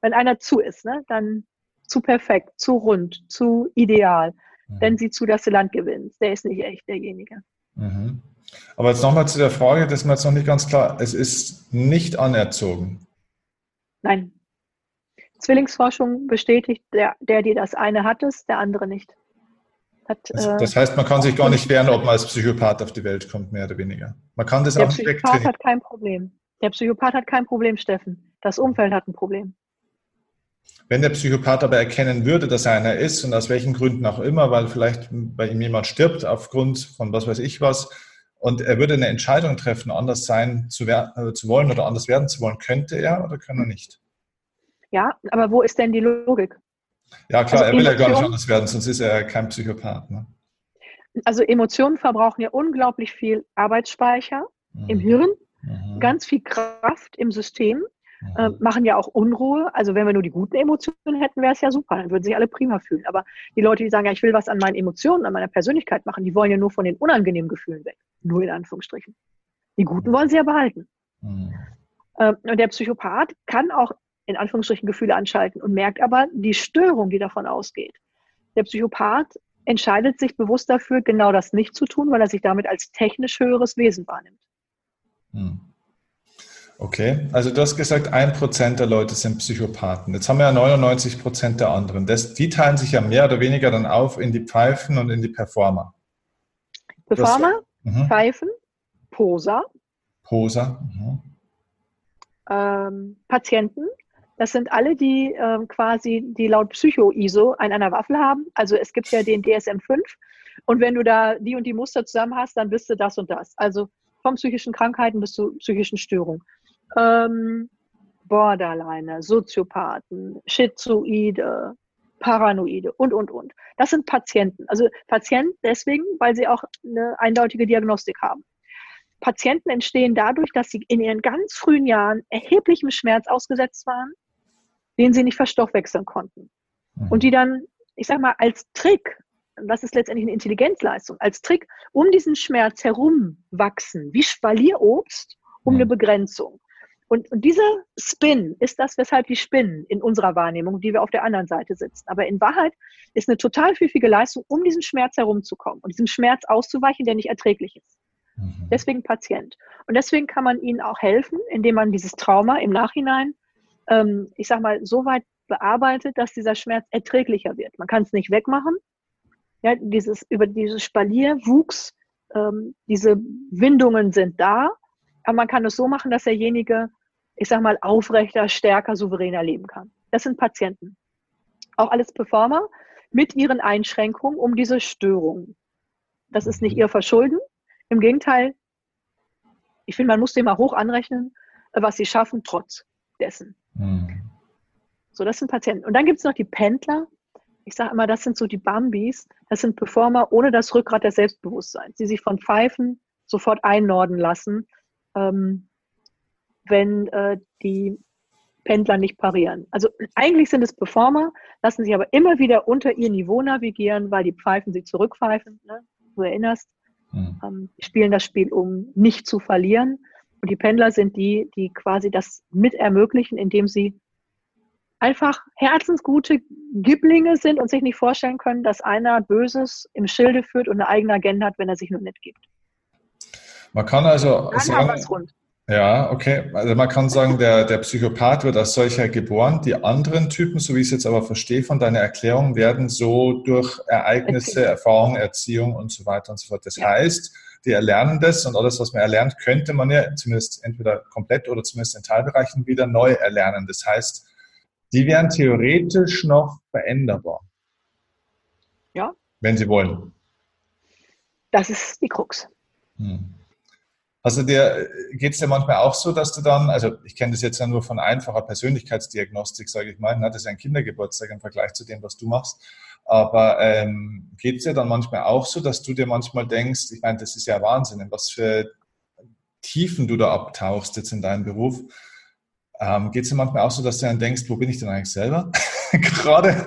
Wenn einer zu ist, ne, dann zu perfekt, zu rund, zu ideal, Mhm. dann sieh zu, dass du Land gewinnst. Der ist nicht echt derjenige. Mhm. Aber jetzt nochmal zu der Frage, das ist mir jetzt noch nicht ganz klar. Es ist nicht anerzogen. Nein. Zwillingsforschung bestätigt, der, der, die das eine hat, es, der andere nicht. Hat, Das, äh, das heißt, man kann sich gar nicht wehren, ob man als Psychopath auf die Welt kommt, mehr oder weniger. Man kann das der auch nicht Psychopath wegtrainieren. hat kein Problem. Der Psychopath hat kein Problem, Steffen. Das Umfeld hat ein Problem. Wenn der Psychopath aber erkennen würde, dass er einer ist und aus welchen Gründen auch immer, weil vielleicht bei ihm jemand stirbt aufgrund von was weiß ich was, und er würde eine Entscheidung treffen, anders sein zu, äh, zu wollen oder anders werden zu wollen, könnte er oder kann er nicht? Ja, aber wo ist denn die Logik? Ja klar, Also er will ja gar nicht Emotionen, anders werden, sonst ist er kein Psychopath. Ne? also Emotionen verbrauchen ja unglaublich viel Arbeitsspeicher im Mhm. Hirn, Mhm. ganz viel Kraft im System, äh, Mhm. machen ja auch Unruhe. Also wenn wir nur die guten Emotionen hätten, wäre es ja super, dann würden sich alle prima fühlen. Aber die Leute, die sagen, ja, ich will was an meinen Emotionen, an meiner Persönlichkeit machen, die wollen ja nur von den unangenehmen Gefühlen weg. Nur in Anführungsstrichen. Die guten wollen sie ja behalten. Mhm. Äh, und der Psychopath kann auch in Anführungsstrichen Gefühle anschalten und merkt aber die Störung, die davon ausgeht. Der Psychopath entscheidet sich bewusst dafür, genau das nicht zu tun, weil er sich damit als technisch höheres Wesen wahrnimmt. Mhm. Okay, also du hast gesagt, ein Prozent der Leute sind Psychopathen. Jetzt haben wir ja neunundneunzig Prozent der anderen. Das, die teilen sich ja mehr oder weniger dann auf in die Pfeifen und in die Performer. Das, Performer, mhm. Pfeifen, Poser, Poser. Mhm. ähm, Patienten. Das sind alle, die ähm, quasi, die laut Psycho-I S O einen an der Waffel haben. Also es gibt ja den D S M fünf. Und wenn du da die und die Muster zusammen hast, dann bist du das und das. Also von psychischen Krankheiten bis zu psychischen Störungen. Ähm, Borderliner, Soziopathen, Schizoide, Paranoide und, und, und. Das sind Patienten. Also Patienten deswegen, weil sie auch eine eindeutige Diagnostik haben. Patienten entstehen dadurch, dass sie in ihren ganz frühen Jahren erheblichem Schmerz ausgesetzt waren, den sie nicht verstoffwechseln konnten. Und die dann, ich sag mal, als Trick, das ist letztendlich eine Intelligenzleistung, als Trick um diesen Schmerz herum wachsen, wie Spalierobst um eine Begrenzung. Und, und dieser Spin ist das, weshalb die spinnen in unserer Wahrnehmung, die wir auf der anderen Seite sitzen. Aber in Wahrheit ist eine total pfiffige Leistung, um diesen Schmerz herumzukommen und diesem Schmerz auszuweichen, der nicht erträglich ist. Mhm. Deswegen Patient. Und deswegen kann man ihnen auch helfen, indem man dieses Trauma im Nachhinein, ähm, ich sag mal, so weit bearbeitet, dass dieser Schmerz erträglicher wird. Man kann es nicht wegmachen. Ja, dieses, über dieses Spalierwuchs, ähm, diese Windungen sind da, aber man kann es so machen, dass derjenige, ich sag mal, aufrechter, stärker, souveräner leben kann. Das sind Patienten. Auch alles Performer mit ihren Einschränkungen um diese Störungen. Das ist nicht ihr Verschulden. Im Gegenteil, ich finde, man muss dem mal hoch anrechnen, was sie schaffen, trotz dessen. Mhm. So, das sind Patienten. Und dann gibt es noch die Pendler. Ich sage immer, das sind so die Bambis. Das sind Performer ohne das Rückgrat des Selbstbewusstseins, die sich von Pfeifen sofort einnorden lassen, ähm, wenn äh, die Pendler nicht parieren. Also eigentlich sind es Performer, lassen sich aber immer wieder unter ihr Niveau navigieren, weil die Pfeifen sie zurückpfeifen. Ne? Du erinnerst, Mhm. ähm, spielen das Spiel, um nicht zu verlieren. Und die Pendler sind die, die quasi das mit ermöglichen, indem sie einfach herzensgute Gibblinge sind und sich nicht vorstellen können, dass einer Böses im Schilde führt und eine eigene Agenda hat, wenn er sich nur nicht gibt. Man kann also Dann haben wir es sagen, rund. ja, okay. Also man kann sagen, der, der Psychopath wird als solcher geboren. Die anderen Typen, so wie ich es jetzt aber verstehe von deiner Erklärung, werden so durch Ereignisse, Erziehung. Erfahrung, Erziehung und so weiter und so fort. Das Ja. heißt, die erlernen das und alles, was man erlernt, könnte man ja zumindest entweder komplett oder zumindest in Teilbereichen wieder neu erlernen. Das heißt, die wären theoretisch noch veränderbar, Ja, wenn sie wollen. das ist die Krux. Hm. Also dir geht es dir manchmal auch so, dass du dann, also ich kenne das jetzt ja nur von einfacher Persönlichkeitsdiagnostik, sage ich mal, ne? Das ist ein Kindergeburtstag im Vergleich zu dem, was du machst. Aber ähm, geht es dir dann manchmal auch so, dass du dir manchmal denkst, ich meine, das ist ja Wahnsinn, in was für Tiefen du da abtauchst jetzt in deinem Beruf. Ähm, geht es dir manchmal auch so, dass du dann denkst, wo bin ich denn eigentlich selber gerade?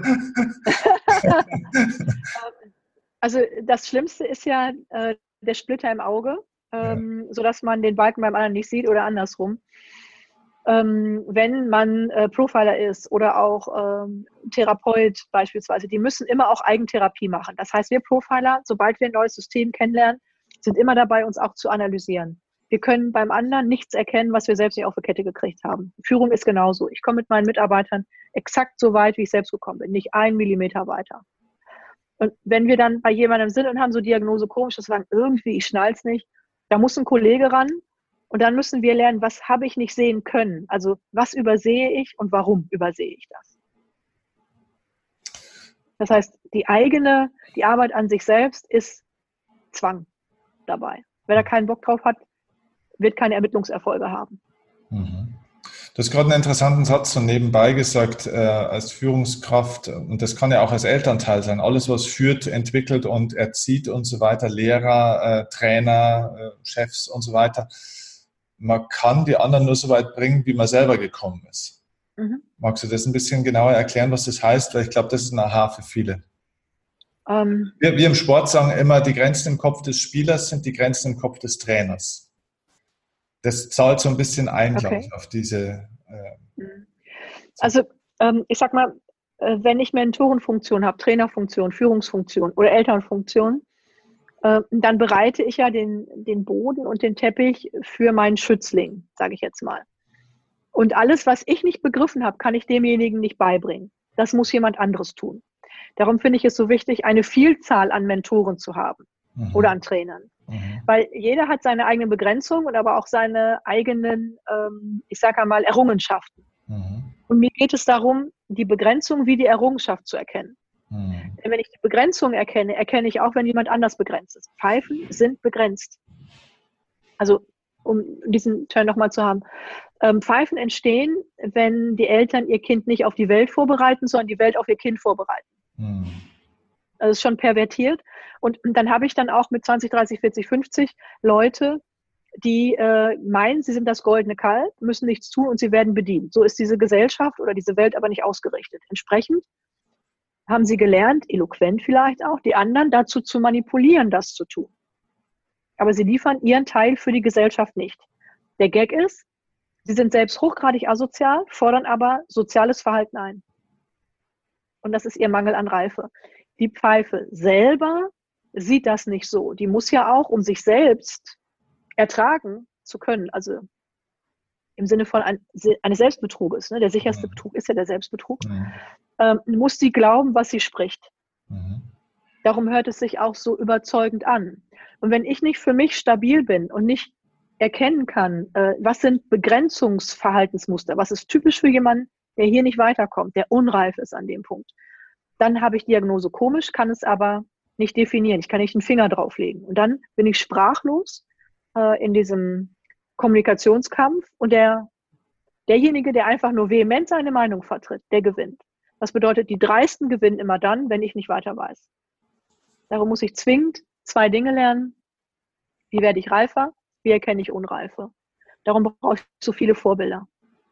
Also das Schlimmste ist ja äh, der Splitter im Auge, ähm, Ja. sodass man den Balken beim anderen nicht sieht oder andersrum. ähm, wenn man äh, Profiler ist oder auch ähm, Therapeut beispielsweise, die müssen immer auch Eigentherapie machen. Das heißt, wir Profiler, sobald wir ein neues System kennenlernen, sind immer dabei, uns auch zu analysieren. Wir können beim anderen nichts erkennen, was wir selbst nicht auf die Kette gekriegt haben. Führung ist genauso. Ich komme mit meinen Mitarbeitern exakt so weit, wie ich selbst gekommen bin, nicht einen Millimeter weiter. Und wenn wir dann bei jemandem sind und haben so Diagnose komisch, das sagen, irgendwie, ich schnall's nicht, da muss ein Kollege ran und dann müssen wir lernen, was habe ich nicht sehen können? Also was übersehe ich und warum übersehe ich das? Das heißt, die eigene, die Arbeit an sich selbst ist Zwang dabei. Wer da keinen Bock drauf hat, wird keine Ermittlungserfolge haben. Mhm. Du hast gerade einen interessanten Satz so nebenbei gesagt, äh, als Führungskraft, und das kann ja auch als Elternteil sein, alles was führt, entwickelt und erzieht und so weiter, Lehrer, äh, Trainer, äh, Chefs und so weiter, man kann die anderen nur so weit bringen, wie man selber gekommen ist. Mhm. Magst du das ein bisschen genauer erklären, was das heißt? Weil ich glaube, das ist ein Aha für viele. Um, wir, wir im Sport sagen immer, die Grenzen im Kopf des Spielers sind die Grenzen im Kopf des Trainers. Das zahlt so ein bisschen ein, okay, glaube ich, auf diese... Äh, also ähm, ich sag mal, äh, wenn ich Mentorenfunktion habe, Trainerfunktion, Führungsfunktion oder Elternfunktion, äh, dann bereite ich ja den, den Boden und den Teppich für meinen Schützling, sage ich jetzt mal. Und alles, was ich nicht begriffen habe, kann ich demjenigen nicht beibringen. Das muss jemand anderes tun. Darum finde ich es so wichtig, eine Vielzahl an Mentoren zu haben, mhm, oder an Trainern. Mhm. Weil jeder hat seine eigenen Begrenzungen und aber auch seine eigenen, ähm, ich sage einmal, Errungenschaften. Mhm. Und mir geht es darum, die Begrenzung wie die Errungenschaft zu erkennen. Mhm. Denn wenn ich die Begrenzung erkenne, erkenne ich auch, wenn jemand anders begrenzt ist. Pfeifen sind begrenzt. Also, um diesen Turn nochmal zu haben. Ähm, Pfeifen entstehen, wenn die Eltern ihr Kind nicht auf die Welt vorbereiten, sondern die Welt auf ihr Kind vorbereiten. Mhm. Das ist schon pervertiert. Und dann habe ich dann auch mit zwanzig, dreißig, vierzig, fünfzig Leute, die äh, meinen, sie sind das goldene Kalb, müssen nichts tun und sie werden bedient. So ist diese Gesellschaft oder diese Welt aber nicht ausgerichtet. Entsprechend haben sie gelernt, eloquent vielleicht auch, die anderen dazu zu manipulieren, das zu tun. Aber sie liefern ihren Teil für die Gesellschaft nicht. Der Gag ist, sie sind selbst hochgradig asozial, fordern aber soziales Verhalten ein. Und das ist ihr Mangel an Reife. Die Pfeife selber sieht das nicht so. Die muss ja auch, um sich selbst ertragen zu können, also im Sinne von ein, eines Selbstbetruges, ne? Der sicherste mhm. Betrug ist ja der Selbstbetrug, mhm. ähm, muss sie glauben, was sie spricht. Mhm. Darum hört es sich auch so überzeugend an. Und wenn ich nicht für mich stabil bin und nicht erkennen kann, äh, was sind Begrenzungsverhaltensmuster, was ist typisch für jemanden, der hier nicht weiterkommt, der unreif ist an dem Punkt, dann habe ich Diagnose komisch, kann es aber nicht definieren. Ich kann nicht einen Finger drauflegen. Und dann bin ich sprachlos äh, in diesem Kommunikationskampf und der, derjenige, der einfach nur vehement seine Meinung vertritt, der gewinnt. Das bedeutet, die Dreisten gewinnen immer dann, wenn ich nicht weiter weiß. Darum muss ich zwingend zwei Dinge lernen. Wie werde ich reifer? Wie erkenne ich Unreife? Darum brauche ich so viele Vorbilder.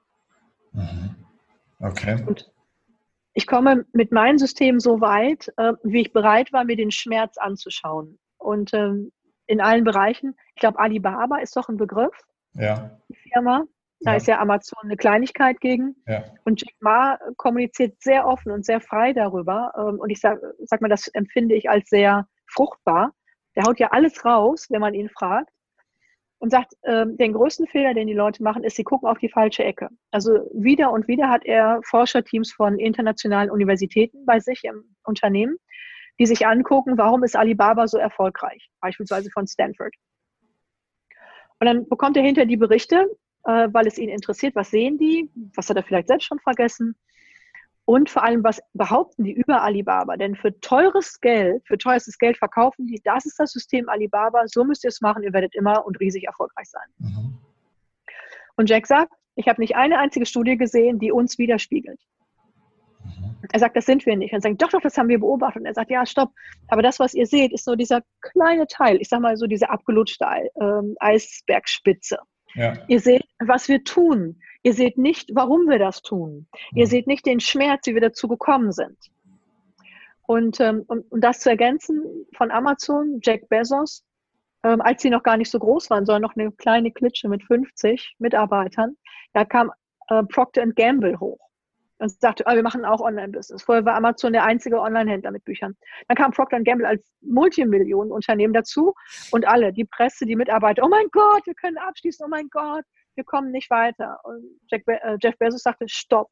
Okay. Und ich komme mit meinem System so weit, äh, wie ich bereit war, mir den Schmerz anzuschauen. Und ähm, in allen Bereichen, ich glaube, Alibaba ist doch ein Begriff, ja. Die Firma. Da ja. ist ja Amazon eine Kleinigkeit gegen. Ja. Und Jack Ma kommuniziert sehr offen und sehr frei darüber. Ähm, und ich sag, sag mal, das empfinde ich als sehr fruchtbar. Der haut ja alles raus, wenn man ihn fragt. Und sagt, ähm, den größten Fehler, den die Leute machen, ist, sie gucken auf die falsche Ecke. Also wieder und wieder hat er Forscherteams von internationalen Universitäten bei sich im Unternehmen, die sich angucken, warum ist Alibaba so erfolgreich, beispielsweise von Stanford. Und dann bekommt er hinter die Berichte, äh, weil es ihn interessiert, was sehen die, was hat er vielleicht selbst schon vergessen und vor allem, was behaupten die über Alibaba. Denn für teures Geld, für teuerstes Geld verkaufen die, das ist das System Alibaba, so müsst ihr es machen, ihr werdet immer und riesig erfolgreich sein. Mhm. Und Jack sagt, ich habe nicht eine einzige Studie gesehen, die uns widerspiegelt. Mhm. Er sagt, das sind wir nicht. Und sagt, doch, doch, das haben wir beobachtet. Und er sagt, ja, stopp, aber das, was ihr seht, ist nur dieser kleine Teil, ich sag mal so diese abgelutschte ähm, Eisbergspitze. Ja. Ihr seht, was wir tun. Ihr seht nicht, warum wir das tun. Mhm. Ihr seht nicht den Schmerz, wie wir dazu gekommen sind. Und ähm, um, um das zu ergänzen von Amazon, Jeff Bezos, ähm, als sie noch gar nicht so groß waren, sondern noch eine kleine Klitsche mit fünfzig Mitarbeitern, da kam äh, Procter and Gamble hoch und sagte, ah, wir machen auch Online-Business. Vorher war Amazon der einzige Online-Händler mit Büchern. Dann kam Procter and Gamble als Multimillionenunternehmen dazu und alle, die Presse, die Mitarbeiter, oh mein Gott, wir können abschließen, oh mein Gott, wir kommen nicht weiter. Und Jack Be- äh, Jeff Bezos sagte, stopp.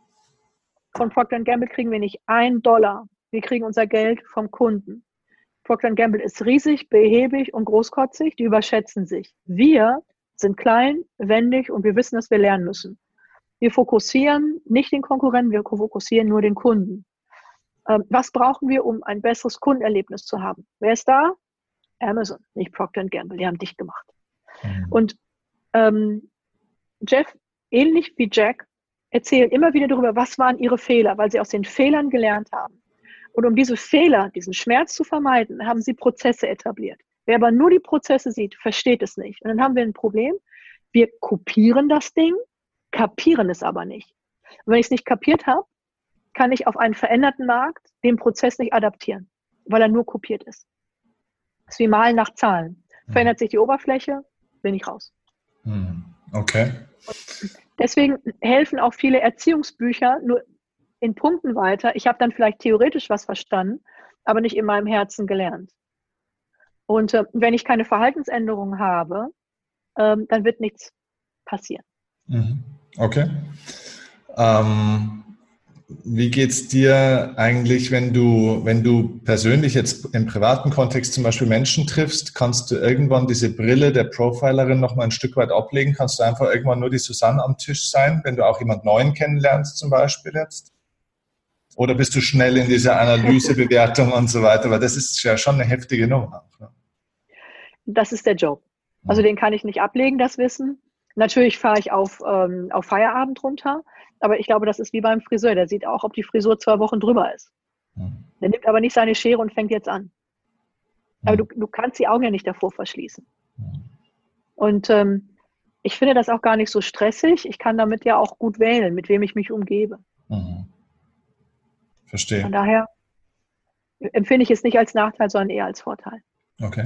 Von Procter and Gamble kriegen wir nicht einen Dollar. Wir kriegen unser Geld vom Kunden. Procter and Gamble ist riesig, behäbig und großkotzig, die überschätzen sich. Wir sind klein, wendig und wir wissen, dass wir lernen müssen. Wir fokussieren nicht den Konkurrenten, wir fokussieren nur den Kunden. Ähm, was brauchen wir, um ein besseres Kundenerlebnis zu haben? Wer ist da? Amazon, nicht Procter and Gamble, die haben dicht gemacht. Mhm. Und ähm, Jeff, ähnlich wie Jack, erzählen immer wieder darüber, was waren ihre Fehler, weil sie aus den Fehlern gelernt haben. Und um diese Fehler, diesen Schmerz zu vermeiden, haben sie Prozesse etabliert. Wer aber nur die Prozesse sieht, versteht es nicht. Und dann haben wir ein Problem. Wir kopieren das Ding, kapieren es aber nicht. Und wenn ich es nicht kapiert habe, kann ich auf einen veränderten Markt den Prozess nicht adaptieren, weil er nur kopiert ist. Das ist wie Malen nach Zahlen. Verändert sich die Oberfläche, bin ich raus. Okay. Und deswegen helfen auch viele Erziehungsbücher nur in Punkten weiter. Ich habe dann vielleicht theoretisch was verstanden, aber nicht in meinem Herzen gelernt. Und äh, wenn ich keine Verhaltensänderung habe, ähm, dann wird nichts passieren. Okay. Ähm, wie geht's dir eigentlich, wenn du, wenn du persönlich jetzt im privaten Kontext zum Beispiel Menschen triffst, kannst du irgendwann diese Brille der Profilerin noch mal ein Stück weit ablegen? Kannst du einfach irgendwann nur die Susanne am Tisch sein, wenn du auch jemand Neuen kennenlernst zum Beispiel jetzt? Oder bist du schnell in dieser Analyse, Bewertung und so weiter? Weil das ist ja schon eine heftige Nummer. Ne? Das ist der Job. Also den kann ich nicht ablegen, das Wissen. Natürlich fahre ich auf, ähm, auf Feierabend runter, aber ich glaube, das ist wie beim Friseur. Der sieht auch, ob die Frisur zwei Wochen drüber ist. Mhm. Der nimmt aber nicht seine Schere und fängt jetzt an. Aber mhm. du, du kannst die Augen ja nicht davor verschließen. Mhm. Und ähm, ich finde das auch gar nicht so stressig. Ich kann damit ja auch gut wählen, mit wem ich mich umgebe. Mhm. Verstehe. Von daher empfinde ich es nicht als Nachteil, sondern eher als Vorteil. Okay.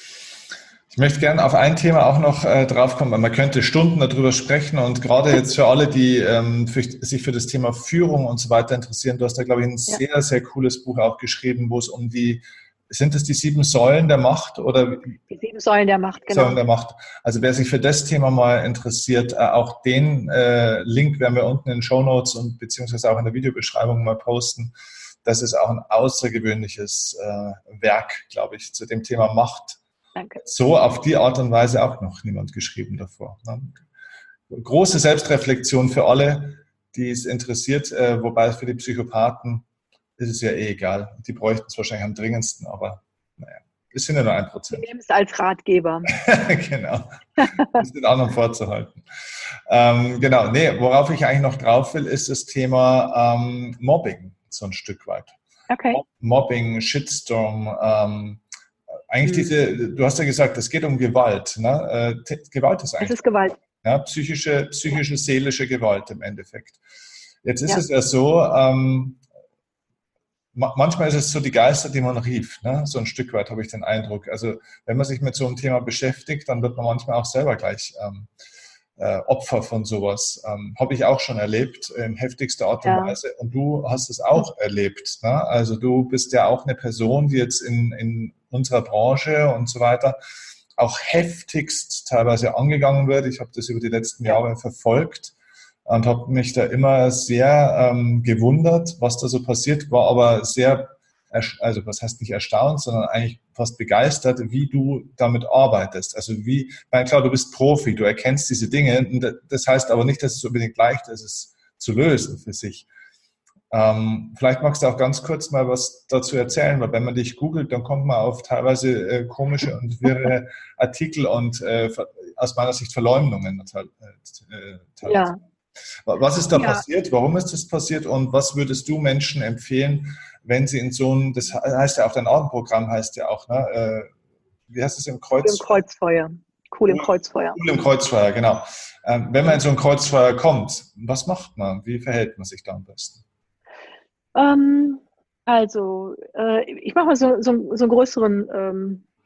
Ich möchte gerne auf ein Thema auch noch äh, draufkommen, weil man könnte Stunden darüber sprechen und gerade jetzt für alle, die ähm, für, sich für das Thema Führung und so weiter interessieren, du hast da, glaube ich, ein ja. sehr, sehr cooles Buch auch geschrieben, wo es um die, sind es die sieben Säulen der Macht? Oder? Die sieben Säulen der Macht, genau. Säulen der Macht. Also wer sich für das Thema mal interessiert, äh, auch den äh, Link werden wir unten in den Shownotes und beziehungsweise auch in der Videobeschreibung mal posten. Das ist auch ein außergewöhnliches äh, Werk, glaube ich, zu dem Thema Macht. Danke. So auf die Art und Weise auch noch niemand geschrieben davor. Ne? Große Selbstreflexion für alle, die es interessiert, äh, wobei für die Psychopathen ist es ja eh egal. Die bräuchten es wahrscheinlich am dringendsten, aber naja, es sind ja nur ein Prozent. Wir nehmen es als Ratgeber. Genau, das den anderen vorzuhalten. Ähm, genau, nee, worauf ich eigentlich noch drauf will, ist das Thema ähm, Mobbing, so ein Stück weit. Okay. Mobbing, Shitstorm, ähm, eigentlich diese, du hast ja gesagt, es geht um Gewalt. Ne? Äh, Gewalt ist eigentlich. Es ist Gewalt. Ja, psychische, psychische, seelische Gewalt im Endeffekt. Jetzt ist ja. es ja so, ähm, ma manchmal ist es so die Geister, die man rief. Ne? So ein Stück weit habe ich den Eindruck. Also wenn man sich mit so einem Thema beschäftigt, dann wird man manchmal auch selber gleich ähm, äh, Opfer von sowas. Ähm, habe ich auch schon erlebt, in heftigster Art und ja. Weise. Und du hast es auch erlebt. Ne? Also du bist ja auch eine Person, die jetzt in, in unserer Branche und so weiter auch heftigst teilweise angegangen wird. Ich habe das über die letzten Jahre verfolgt und habe mich da immer sehr ähm, gewundert, was da so passiert, war aber sehr, also was heißt nicht erstaunt, sondern eigentlich fast begeistert, wie du damit arbeitest. Also wie, weil klar, du bist Profi, du erkennst diese Dinge, das heißt aber nicht, dass es unbedingt leicht ist, es zu lösen für sich. Ähm, vielleicht magst du auch ganz kurz mal was dazu erzählen, weil wenn man dich googelt, dann kommt man auf teilweise äh, komische und wirre Artikel und äh, aus meiner Sicht Verleumdungen. Äh, ja. Was ist da ja. passiert? Warum ist das passiert? Und was würdest du Menschen empfehlen, wenn sie in so ein, das heißt ja auch, dein Abendprogramm heißt ja auch, ne? Äh, wie heißt es im Kreuz? Cool im Kreuzfeuer. Cool im Kreuzfeuer. Cool im Kreuzfeuer, genau. Ähm, wenn man in so ein Kreuzfeuer kommt, was macht man? Wie verhält man sich da am besten? Ähm, also, äh, ich mache mal so, so, so einen größeren ähm,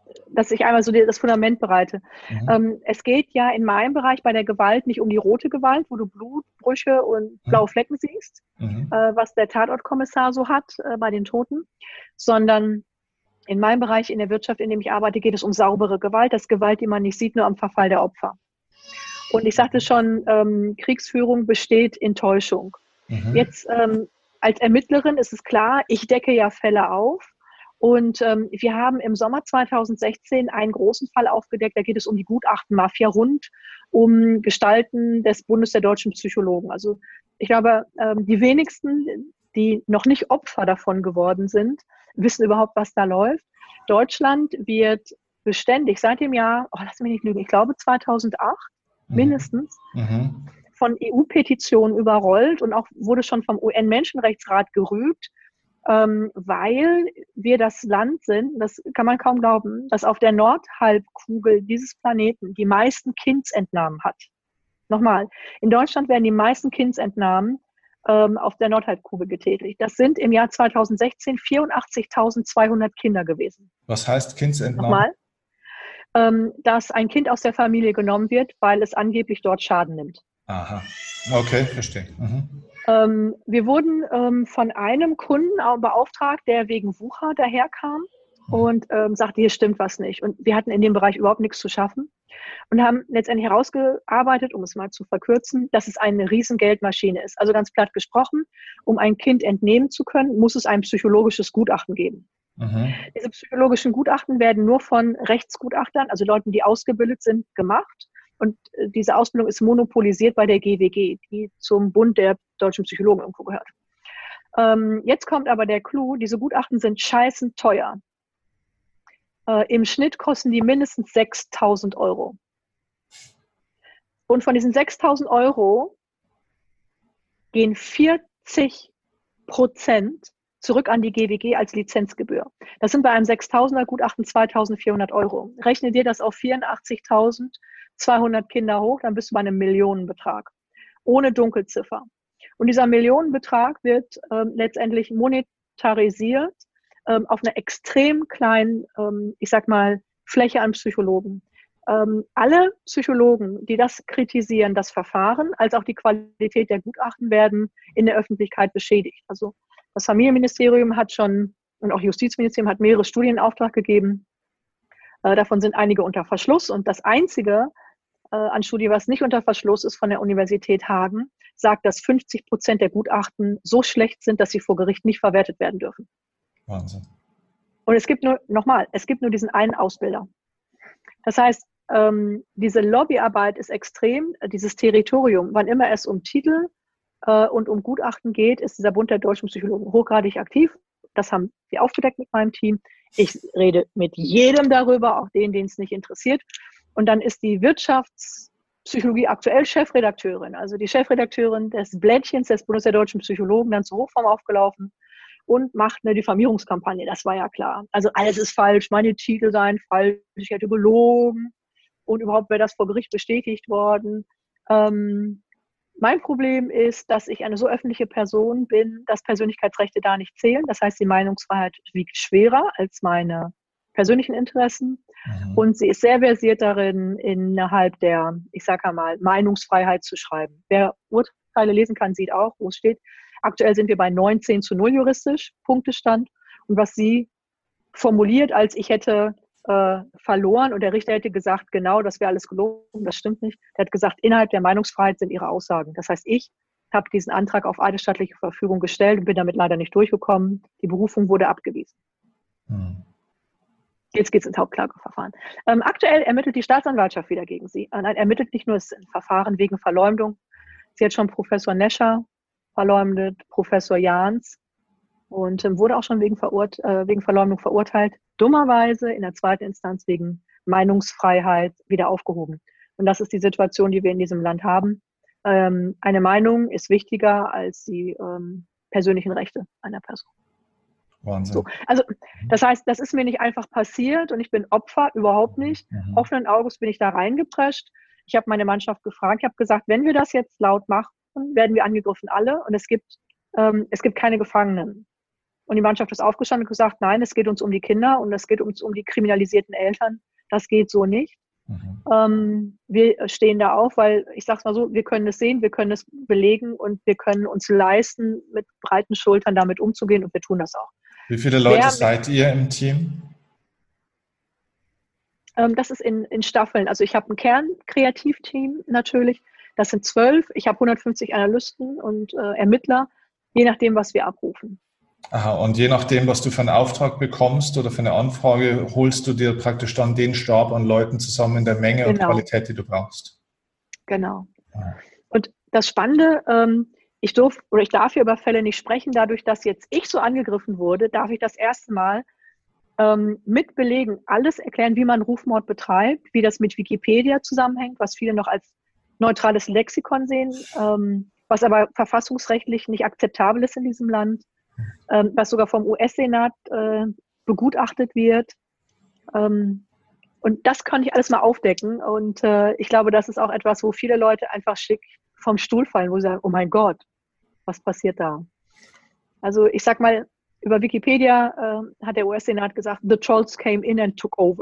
dass ich einmal so das Fundament bereite. Mhm. Ähm, es geht ja in meinem Bereich bei der Gewalt nicht um die rote Gewalt, wo du Blutbrüche und blaue Flecken siehst, Mhm. äh, was der Tatortkommissar so hat äh, bei den Toten, sondern in meinem Bereich in der Wirtschaft, in dem ich arbeite, geht es um saubere Gewalt, das Gewalt, die man nicht sieht, nur am Verfall der Opfer. Und ich sagte schon, ähm, Kriegsführung besteht in Täuschung. Mhm. Jetzt ähm, als Ermittlerin ist es klar, ich decke ja Fälle auf. Und ähm, wir haben im Sommer zweitausendsechzehn einen großen Fall aufgedeckt. Da geht es um die Gutachtenmafia rund um Gestalten des Bundes der deutschen Psychologen. Also ich glaube, ähm, die wenigsten, die noch nicht Opfer davon geworden sind, wissen überhaupt, was da läuft. Deutschland wird beständig seit dem Jahr, oh, lass mich nicht lügen, ich glaube zweitausendacht Mhm. mindestens, Mhm. von E U-Petitionen überrollt und auch wurde schon vom U N-Menschenrechtsrat gerügt, ähm, weil wir das Land sind, das kann man kaum glauben, das auf der Nordhalbkugel dieses Planeten die meisten Kindsentnahmen hat. Nochmal, in Deutschland werden die meisten Kindsentnahmen ähm, auf der Nordhalbkugel getätigt. Das sind im Jahr zweitausendsechzehn vierundachtzigtausendzweihundert Kinder gewesen. Was heißt Kindsentnahme? Nochmal, ähm, dass ein Kind aus der Familie genommen wird, weil es angeblich dort Schaden nimmt. Aha, okay, verstehe. Mhm. Ähm, wir wurden ähm, von einem Kunden auch beauftragt, der wegen Wucher daherkam und ähm, sagte, hier stimmt was nicht. Und wir hatten in dem Bereich überhaupt nichts zu schaffen und haben letztendlich herausgearbeitet, um es mal zu verkürzen, dass es eine riesen Geldmaschine ist. Also ganz platt gesprochen, um ein Kind entnehmen zu können, muss es ein psychologisches Gutachten geben. Mhm. Diese psychologischen Gutachten werden nur von Rechtsgutachtern, also Leuten, die ausgebildet sind, gemacht. Und diese Ausbildung ist monopolisiert bei der G W G, die zum Bund der deutschen Psychologen irgendwo gehört. Ähm, jetzt kommt aber der Clou, diese Gutachten sind scheißend teuer. Äh, Im Schnitt kosten die mindestens sechstausend Euro. Und von diesen sechstausend Euro gehen vierzig Prozent zurück an die G W G als Lizenzgebühr. Das sind bei einem sechstausender Gutachten zweitausendvierhundert Euro. Rechne dir das auf vierundachtzigtausendzweihundert Kinder hoch, dann bist du bei einem Millionenbetrag. Ohne Dunkelziffer. Und dieser Millionenbetrag wird ähm, letztendlich monetarisiert ähm, auf einer extrem kleinen, ähm, ich sag mal, Fläche an Psychologen. Ähm, alle Psychologen, die das kritisieren, das Verfahren, als auch die Qualität der Gutachten, werden in der Öffentlichkeit beschädigt. Also das Familienministerium hat schon und auch Justizministerium hat mehrere Studien in Auftrag gegeben. Äh, davon sind einige unter Verschluss. Und das Einzige äh, an Studie, was nicht unter Verschluss ist, von der Universität Hagen, sagt, dass fünfzig Prozent der Gutachten so schlecht sind, dass sie vor Gericht nicht verwertet werden dürfen. Wahnsinn. Und es gibt nur, nochmal, es gibt nur diesen einen Ausbilder. Das heißt, ähm, diese Lobbyarbeit ist extrem, dieses Territorium, wann immer es um Titel äh, und um Gutachten geht, ist dieser Bund der deutschen Psychologen hochgradig aktiv. Das haben wir aufgedeckt mit meinem Team. Ich rede mit jedem darüber, auch denen, denen es nicht interessiert. Und dann ist die Wirtschaftspsychologie aktuell Chefredakteurin, also die Chefredakteurin des Blättchens des Bundes der deutschen Psychologen, dann zur Hochform aufgelaufen und macht eine Diffamierungskampagne. Das war ja klar. Also alles ist falsch, meine Titel seien falsch, ich hätte gelogen und überhaupt wäre das vor Gericht bestätigt worden. Ähm, mein Problem ist, dass ich eine so öffentliche Person bin, dass Persönlichkeitsrechte da nicht zählen. Das heißt, die Meinungsfreiheit wiegt schwerer als meine persönlichen Interessen. Mhm. Und sie ist sehr versiert darin, innerhalb der, ich sage mal, Meinungsfreiheit zu schreiben. Wer Urteile lesen kann, sieht auch, wo es steht. Aktuell sind wir bei neunzehn zu null juristisch, Punktestand. Und was sie formuliert, als ich hätte äh, verloren und der Richter hätte gesagt, genau, das wäre alles gelogen, das stimmt nicht. Der hat gesagt, innerhalb der Meinungsfreiheit sind ihre Aussagen. Das heißt, ich habe diesen Antrag auf eidesstattliche Verfügung gestellt und bin damit leider nicht durchgekommen. Die Berufung wurde abgewiesen. Hm. Jetzt geht es ins Hauptklageverfahren. Ähm, aktuell ermittelt die Staatsanwaltschaft wieder gegen sie. Nein, ermittelt nicht nur das Verfahren wegen Verleumdung. Sie hat schon Professor Nescher verleumdet, Professor Jahns und ähm, wurde auch schon wegen, verurt, äh, wegen Verleumdung verurteilt. Dummerweise in der zweiten Instanz wegen Meinungsfreiheit wieder aufgehoben. Und das ist die Situation, die wir in diesem Land haben. Ähm, eine Meinung ist wichtiger als die ähm, persönlichen Rechte einer Person. Wahnsinn. So. Also das heißt, das ist mir nicht einfach passiert und ich bin Opfer, überhaupt nicht. Mhm. Offenen Auges bin ich da reingeprescht. Ich habe meine Mannschaft gefragt, ich habe gesagt, wenn wir das jetzt laut machen, werden wir angegriffen alle und es gibt, ähm, es gibt keine Gefangenen. Und die Mannschaft ist aufgestanden und gesagt, nein, es geht uns um die Kinder und es geht uns um die kriminalisierten Eltern. Das geht so nicht. Mhm. Ähm, wir stehen da auf, weil ich sage es mal so, wir können es sehen, wir können es belegen und wir können uns leisten, mit breiten Schultern damit umzugehen und wir tun das auch. Wie viele Leute Wer, seid ihr im Team? Ähm, das ist in, in Staffeln. Also ich habe ein Kern-Kreativteam natürlich. Das sind zwölf. Ich habe hundertfünfzig Analysten und äh, Ermittler, je nachdem, was wir abrufen. Aha, und je nachdem, was du für einen Auftrag bekommst oder für eine Anfrage, holst du dir praktisch dann den Stab an Leuten zusammen in der Menge genau. und Qualität, die du brauchst. Genau. Ah. Und das Spannende, ähm, ich durf, oder ich darf hier über Fälle nicht sprechen, dadurch, dass jetzt ich so angegriffen wurde, darf ich das erste Mal ähm, mit Belegen alles erklären, wie man Rufmord betreibt, wie das mit Wikipedia zusammenhängt, was viele noch als neutrales Lexikon sehen, ähm, was aber verfassungsrechtlich nicht akzeptabel ist in diesem Land. Ähm, was sogar vom U S-Senat äh, begutachtet wird. Ähm, und das kann ich alles mal aufdecken. Und äh, ich glaube, das ist auch etwas, wo viele Leute einfach schick vom Stuhl fallen, wo sie sagen, oh mein Gott, was passiert da? Also ich sag mal, über Wikipedia äh, hat der U S-Senat gesagt, the trolls came in and took over.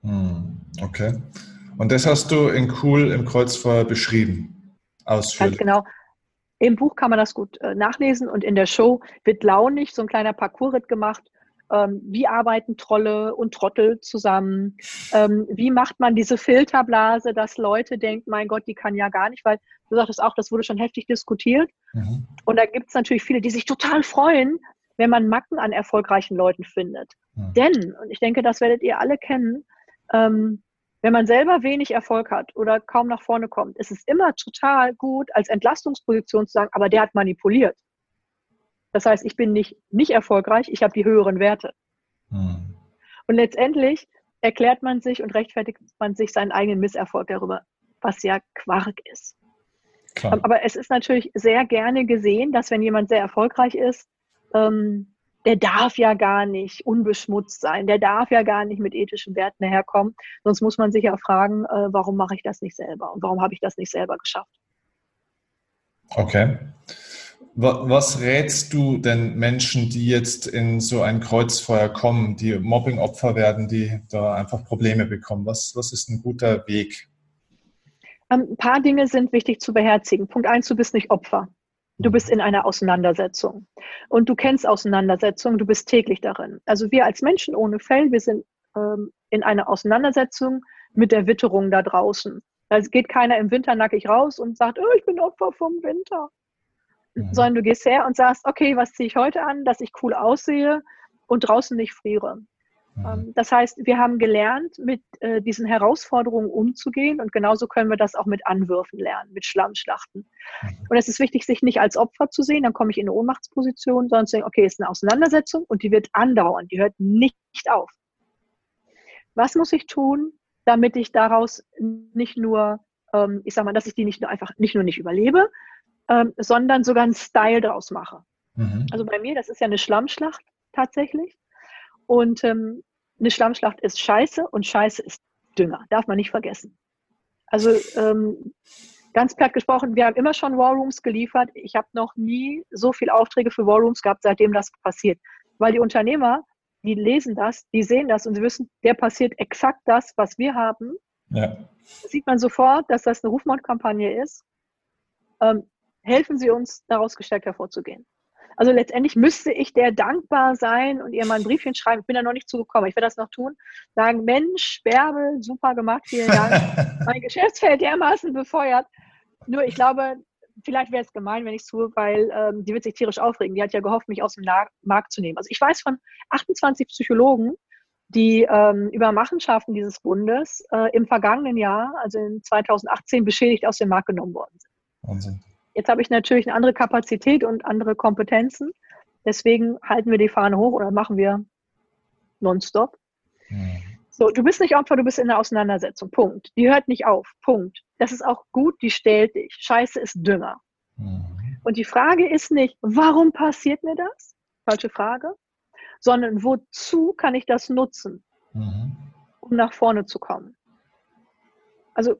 Okay. Und das hast du in Cool im Kreuzfeuer beschrieben, ausführlich. Ganz genau. Im Buch kann man das gut äh, nachlesen und in der Show wird launig so ein kleiner Parcoursritt gemacht. Ähm, wie arbeiten Trolle und Trottel zusammen? Ähm, wie macht man diese Filterblase, dass Leute denken, mein Gott, die kann ja gar nicht, weil du sagtest auch, das wurde schon heftig diskutiert. Mhm. Und da gibt es natürlich viele, die sich total freuen, wenn man Macken an erfolgreichen Leuten findet. Mhm. Denn, und ich denke, das werdet ihr alle kennen, ähm, wenn man selber wenig Erfolg hat oder kaum nach vorne kommt, ist es immer total gut, als Entlastungsposition zu sagen, aber der hat manipuliert. Das heißt, ich bin nicht, nicht erfolgreich, ich habe die höheren Werte. Hm. Und letztendlich erklärt man sich und rechtfertigt man sich seinen eigenen Misserfolg darüber, was ja Quark ist. Klar. Aber es ist natürlich sehr gerne gesehen, dass wenn jemand sehr erfolgreich ist, ähm, der darf ja gar nicht unbeschmutzt sein, der darf ja gar nicht mit ethischen Werten daherkommen. Sonst muss man sich ja fragen, äh, warum mache ich das nicht selber und warum habe ich das nicht selber geschafft? Okay. Was rätst du denn Menschen, die jetzt in so ein Kreuzfeuer kommen, die Mobbing-Opfer werden, die da einfach Probleme bekommen? Was, was ist ein guter Weg? Ein paar Dinge sind wichtig zu beherzigen. Punkt eins, du bist nicht Opfer. Du bist in einer Auseinandersetzung und du kennst Auseinandersetzungen, du bist täglich darin. Also wir als Menschen ohne Fell, wir sind ähm, in einer Auseinandersetzung mit der Witterung da draußen. Da geht keiner im Winter nackig raus und sagt, oh, ich bin Opfer vom Winter. Mhm. Sondern du gehst her und sagst, okay, was ziehe ich heute an, dass ich cool aussehe und draußen nicht friere. Mhm. Das heißt, wir haben gelernt, mit äh, diesen Herausforderungen umzugehen und genauso können wir das auch mit Anwürfen lernen, mit Schlammschlachten. Mhm. Und es ist wichtig, sich nicht als Opfer zu sehen, dann komme ich in eine Ohnmachtsposition, sondern zu sagen, okay, es ist eine Auseinandersetzung und die wird andauern, die hört nicht auf. Was muss ich tun, damit ich daraus nicht nur, ähm, ich sag mal, dass ich die nicht nur einfach, nicht nur nicht überlebe, ähm, sondern sogar einen Style draus mache. Mhm. Also bei mir, das ist ja eine Schlammschlacht tatsächlich. Und ähm, eine Schlammschlacht ist Scheiße und Scheiße ist Dünger. Darf man nicht vergessen. Also ähm, ganz platt gesprochen, wir haben immer schon Warrooms geliefert. Ich habe noch nie so viele Aufträge für Warrooms gehabt, seitdem das passiert. Weil die Unternehmer, die lesen das, die sehen das und sie wissen, der passiert exakt das, was wir haben. Ja. Da sieht man sofort, dass das eine Rufmordkampagne ist. Ähm, helfen Sie uns, daraus gestärkt hervorzugehen. Also letztendlich müsste ich der dankbar sein und ihr mal ein Briefchen schreiben. Ich bin da noch nicht zugekommen. Ich werde das noch tun. Sagen, Mensch, Bärbel, super gemacht, vielen Dank. Mein Geschäftsfeld dermaßen befeuert. Nur ich glaube, vielleicht wäre es gemein, wenn ich es tue, weil ähm, die wird sich tierisch aufregen. Die hat ja gehofft, mich aus dem Na- Markt zu nehmen. Also ich weiß von achtundzwanzig Psychologen, die ähm, über Machenschaften dieses Bundes äh, im vergangenen Jahr, also in zweitausendachtzehn, beschädigt aus dem Markt genommen worden sind. Wahnsinn. Jetzt habe ich natürlich eine andere Kapazität und andere Kompetenzen. Deswegen halten wir die Fahne hoch oder machen wir nonstop. Mhm. So, du bist nicht Opfer, du bist in der Auseinandersetzung. Punkt. Die hört nicht auf. Punkt. Das ist auch gut, die stellt dich. Scheiße ist Dünger. Mhm. Und die Frage ist nicht, warum passiert mir das? Falsche Frage. Sondern wozu kann ich das nutzen, mhm. um nach vorne zu kommen? Also,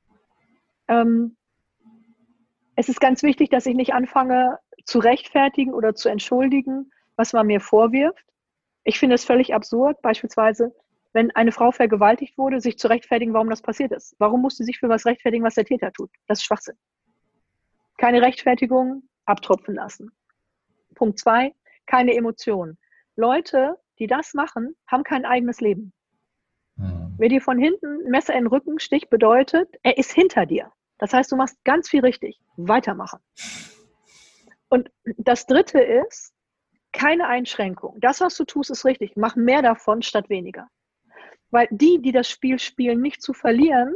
ähm, es ist ganz wichtig, dass ich nicht anfange zu rechtfertigen oder zu entschuldigen, was man mir vorwirft. Ich finde es völlig absurd, beispielsweise, wenn eine Frau vergewaltigt wurde, sich zu rechtfertigen, warum das passiert ist. Warum muss sie sich für was rechtfertigen, was der Täter tut? Das ist Schwachsinn. Keine Rechtfertigung, abtropfen lassen. Punkt zwei, keine Emotionen. Leute, die das machen, haben kein eigenes Leben. Mhm. Wer dir von hinten ein Messer in den Rücken sticht, bedeutet, er ist hinter dir. Das heißt, du machst ganz viel richtig. Weitermachen. Und das Dritte ist, keine Einschränkung. Das, was du tust, ist richtig. Mach mehr davon statt weniger. Weil die, die das Spiel spielen, nicht zu verlieren,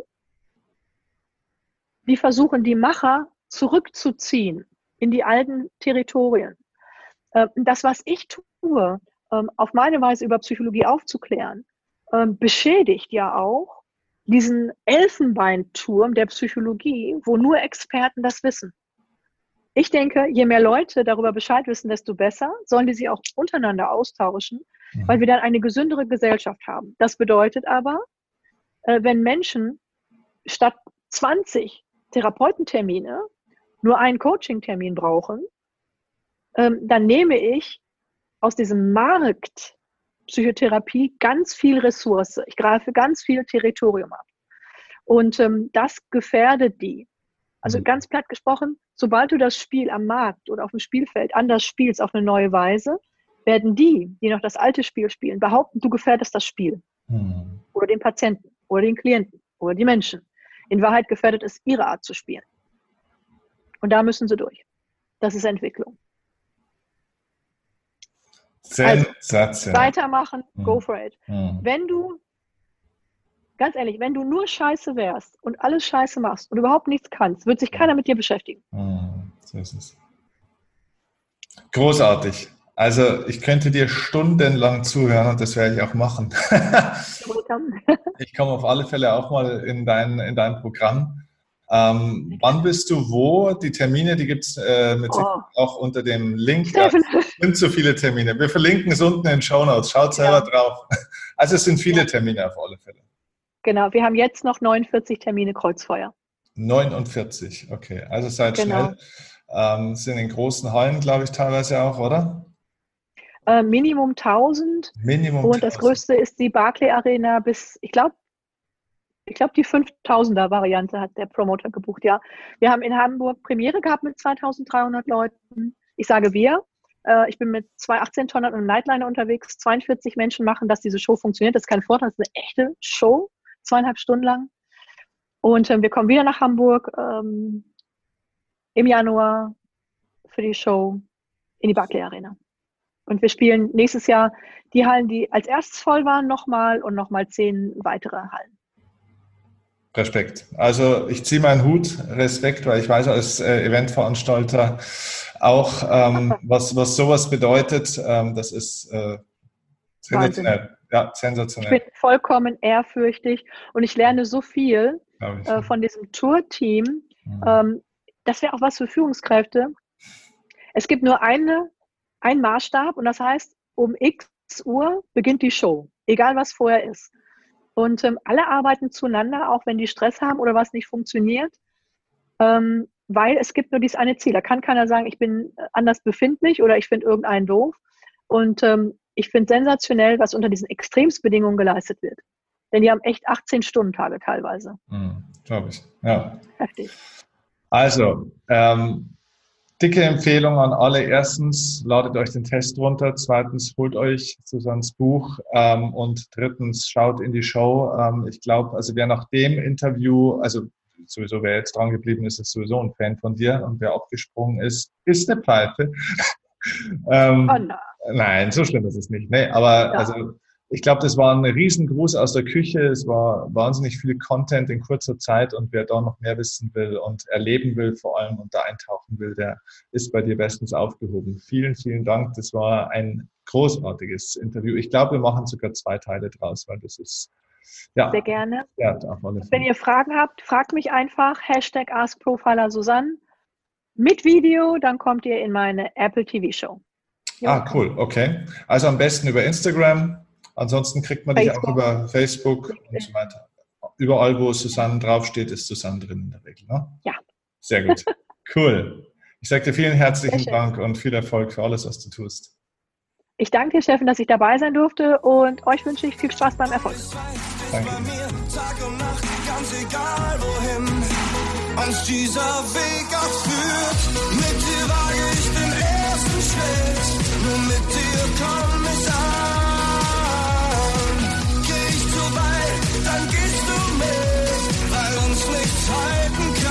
die versuchen, die Macher zurückzuziehen in die alten Territorien. Das, was ich tue, auf meine Weise über Psychologie aufzuklären, beschädigt ja auch diesen Elfenbeinturm der Psychologie, wo nur Experten das wissen. Ich denke, je mehr Leute darüber Bescheid wissen, desto besser, sollen die sich auch untereinander austauschen, mhm. weil wir dann eine gesündere Gesellschaft haben. Das bedeutet aber, wenn Menschen statt zwanzig Therapeutentermine nur einen Coaching-Termin brauchen, dann nehme ich aus diesem Markt Psychotherapie ganz viel Ressource. Ich greife ganz viel Territorium ab. Und das gefährdet die. Also ganz platt gesprochen, sobald du das Spiel am Markt oder auf dem Spielfeld anders spielst auf eine neue Weise, werden die, die noch das alte Spiel spielen, behaupten, du gefährdest das Spiel. Mhm. Oder den Patienten oder den Klienten oder die Menschen. In Wahrheit gefährdet es ihre Art zu spielen. Und da müssen sie durch. Das ist Entwicklung. Sensationell. Also, weitermachen, mhm. go for it. Mhm. Wenn du Ganz ehrlich, wenn du nur Scheiße wärst und alles Scheiße machst und überhaupt nichts kannst, wird sich keiner mit dir beschäftigen. So ist es. Großartig. Also ich könnte dir stundenlang zuhören und das werde ich auch machen. Ich komme auf alle Fälle auch mal in dein, in dein Programm. Ähm, wann bist du wo? Die Termine, die gibt es äh, mit oh. auch unter dem Link. Ja, es sind so viele Termine. Wir verlinken es unten in den Shownotes. Schaut selber ja. drauf. Also es sind viele Termine auf alle Fälle. Genau, wir haben jetzt noch neunundvierzig Termine Kreuzfeuer. neunundvierzig, okay. Also seid genau. schnell. Ähm, sind in großen Hallen, glaube ich, teilweise auch, oder? Äh, Minimum tausend. Minimum Und das größte ist die Barclay Arena bis, ich glaube, ich glaube die fünftausender Variante hat der Promoter gebucht, ja. Wir haben in Hamburg Premiere gehabt mit zweitausenddreihundert Leuten. Ich sage wir. Äh, ich bin mit zwei achtzehn-Tonnern und einem Nightliner unterwegs. zweiundvierzig Menschen machen, dass diese Show funktioniert. Das ist kein Vorteil, das ist eine echte Show. Zweieinhalb Stunden lang. Und ähm, wir kommen wieder nach Hamburg ähm, im Januar für die Show in die Barclay Arena. Und wir spielen nächstes Jahr die Hallen, die als erstes voll waren, nochmal und nochmal zehn weitere Hallen. Respekt. Also ich ziehe meinen Hut, Respekt, weil ich weiß als äh, Eventveranstalter auch, ähm, was, was sowas bedeutet. Ähm, das ist äh, sensationell. Ja, sensationell. Ich bin vollkommen ehrfürchtig und ich lerne so viel äh, von diesem Tour-Team. Mhm. Ähm, das wäre auch was für Führungskräfte. Es gibt nur eine, einen Maßstab und das heißt, um X Uhr beginnt die Show, egal was vorher ist. Und ähm, alle arbeiten zueinander, auch wenn die Stress haben oder was nicht funktioniert, ähm, weil es gibt nur dieses eine Ziel. Da kann keiner sagen, ich bin anders befindlich oder ich finde irgendeinen doof. Und ähm, ich finde sensationell, was unter diesen Extremsbedingungen geleistet wird. Denn die haben echt achtzehn-Stunden-Tage teilweise. Mhm, glaube ich, ja. Heftig. Also, ähm, dicke Empfehlung an alle. Erstens, ladet euch den Test runter. Zweitens, holt euch Susannes Buch. Ähm, und drittens, schaut in die Show. Ähm, ich glaube, also wer nach dem Interview, also sowieso wer jetzt dran geblieben ist, ist sowieso ein Fan von dir. Und wer abgesprungen ist, ist eine Pfeife. ähm, oh nein. Nein, so schlimm ist es nicht. Nee, aber ja. also ich glaube, das war ein Riesengruß aus der Küche. Es war wahnsinnig viel Content in kurzer Zeit und wer da noch mehr wissen will und erleben will vor allem und da eintauchen will, der ist bei dir bestens aufgehoben. Vielen, vielen Dank. Das war ein großartiges Interview. Ich glaube, wir machen sogar zwei Teile draus, weil das ist ja sehr gerne. Ja, wenn ihr Fragen habt, fragt mich einfach. Hashtag AskProfiler Susanne mit Video, dann kommt ihr in meine Apple T V Show. Jo. Ah, cool, okay. Also am besten über Instagram, ansonsten kriegt man Facebook. Dich auch über Facebook und so weiter. Überall, wo Susanne draufsteht, ist Susanne drin in der Regel, ne? Ja. Sehr gut. Cool. Ich sage dir vielen herzlichen Dank und viel Erfolg für alles, was du tust. Ich danke dir, Steffen, dass ich dabei sein durfte und euch wünsche ich viel Spaß beim Erfolg. Danke. Tag und Nacht, ganz egal wohin uns dieser Weg auch führt. Mit dir wage ich den ersten Schritt, nur mit dir komm ich an. Geh ich zu weit, dann gehst du mit, weil uns nichts halten kann.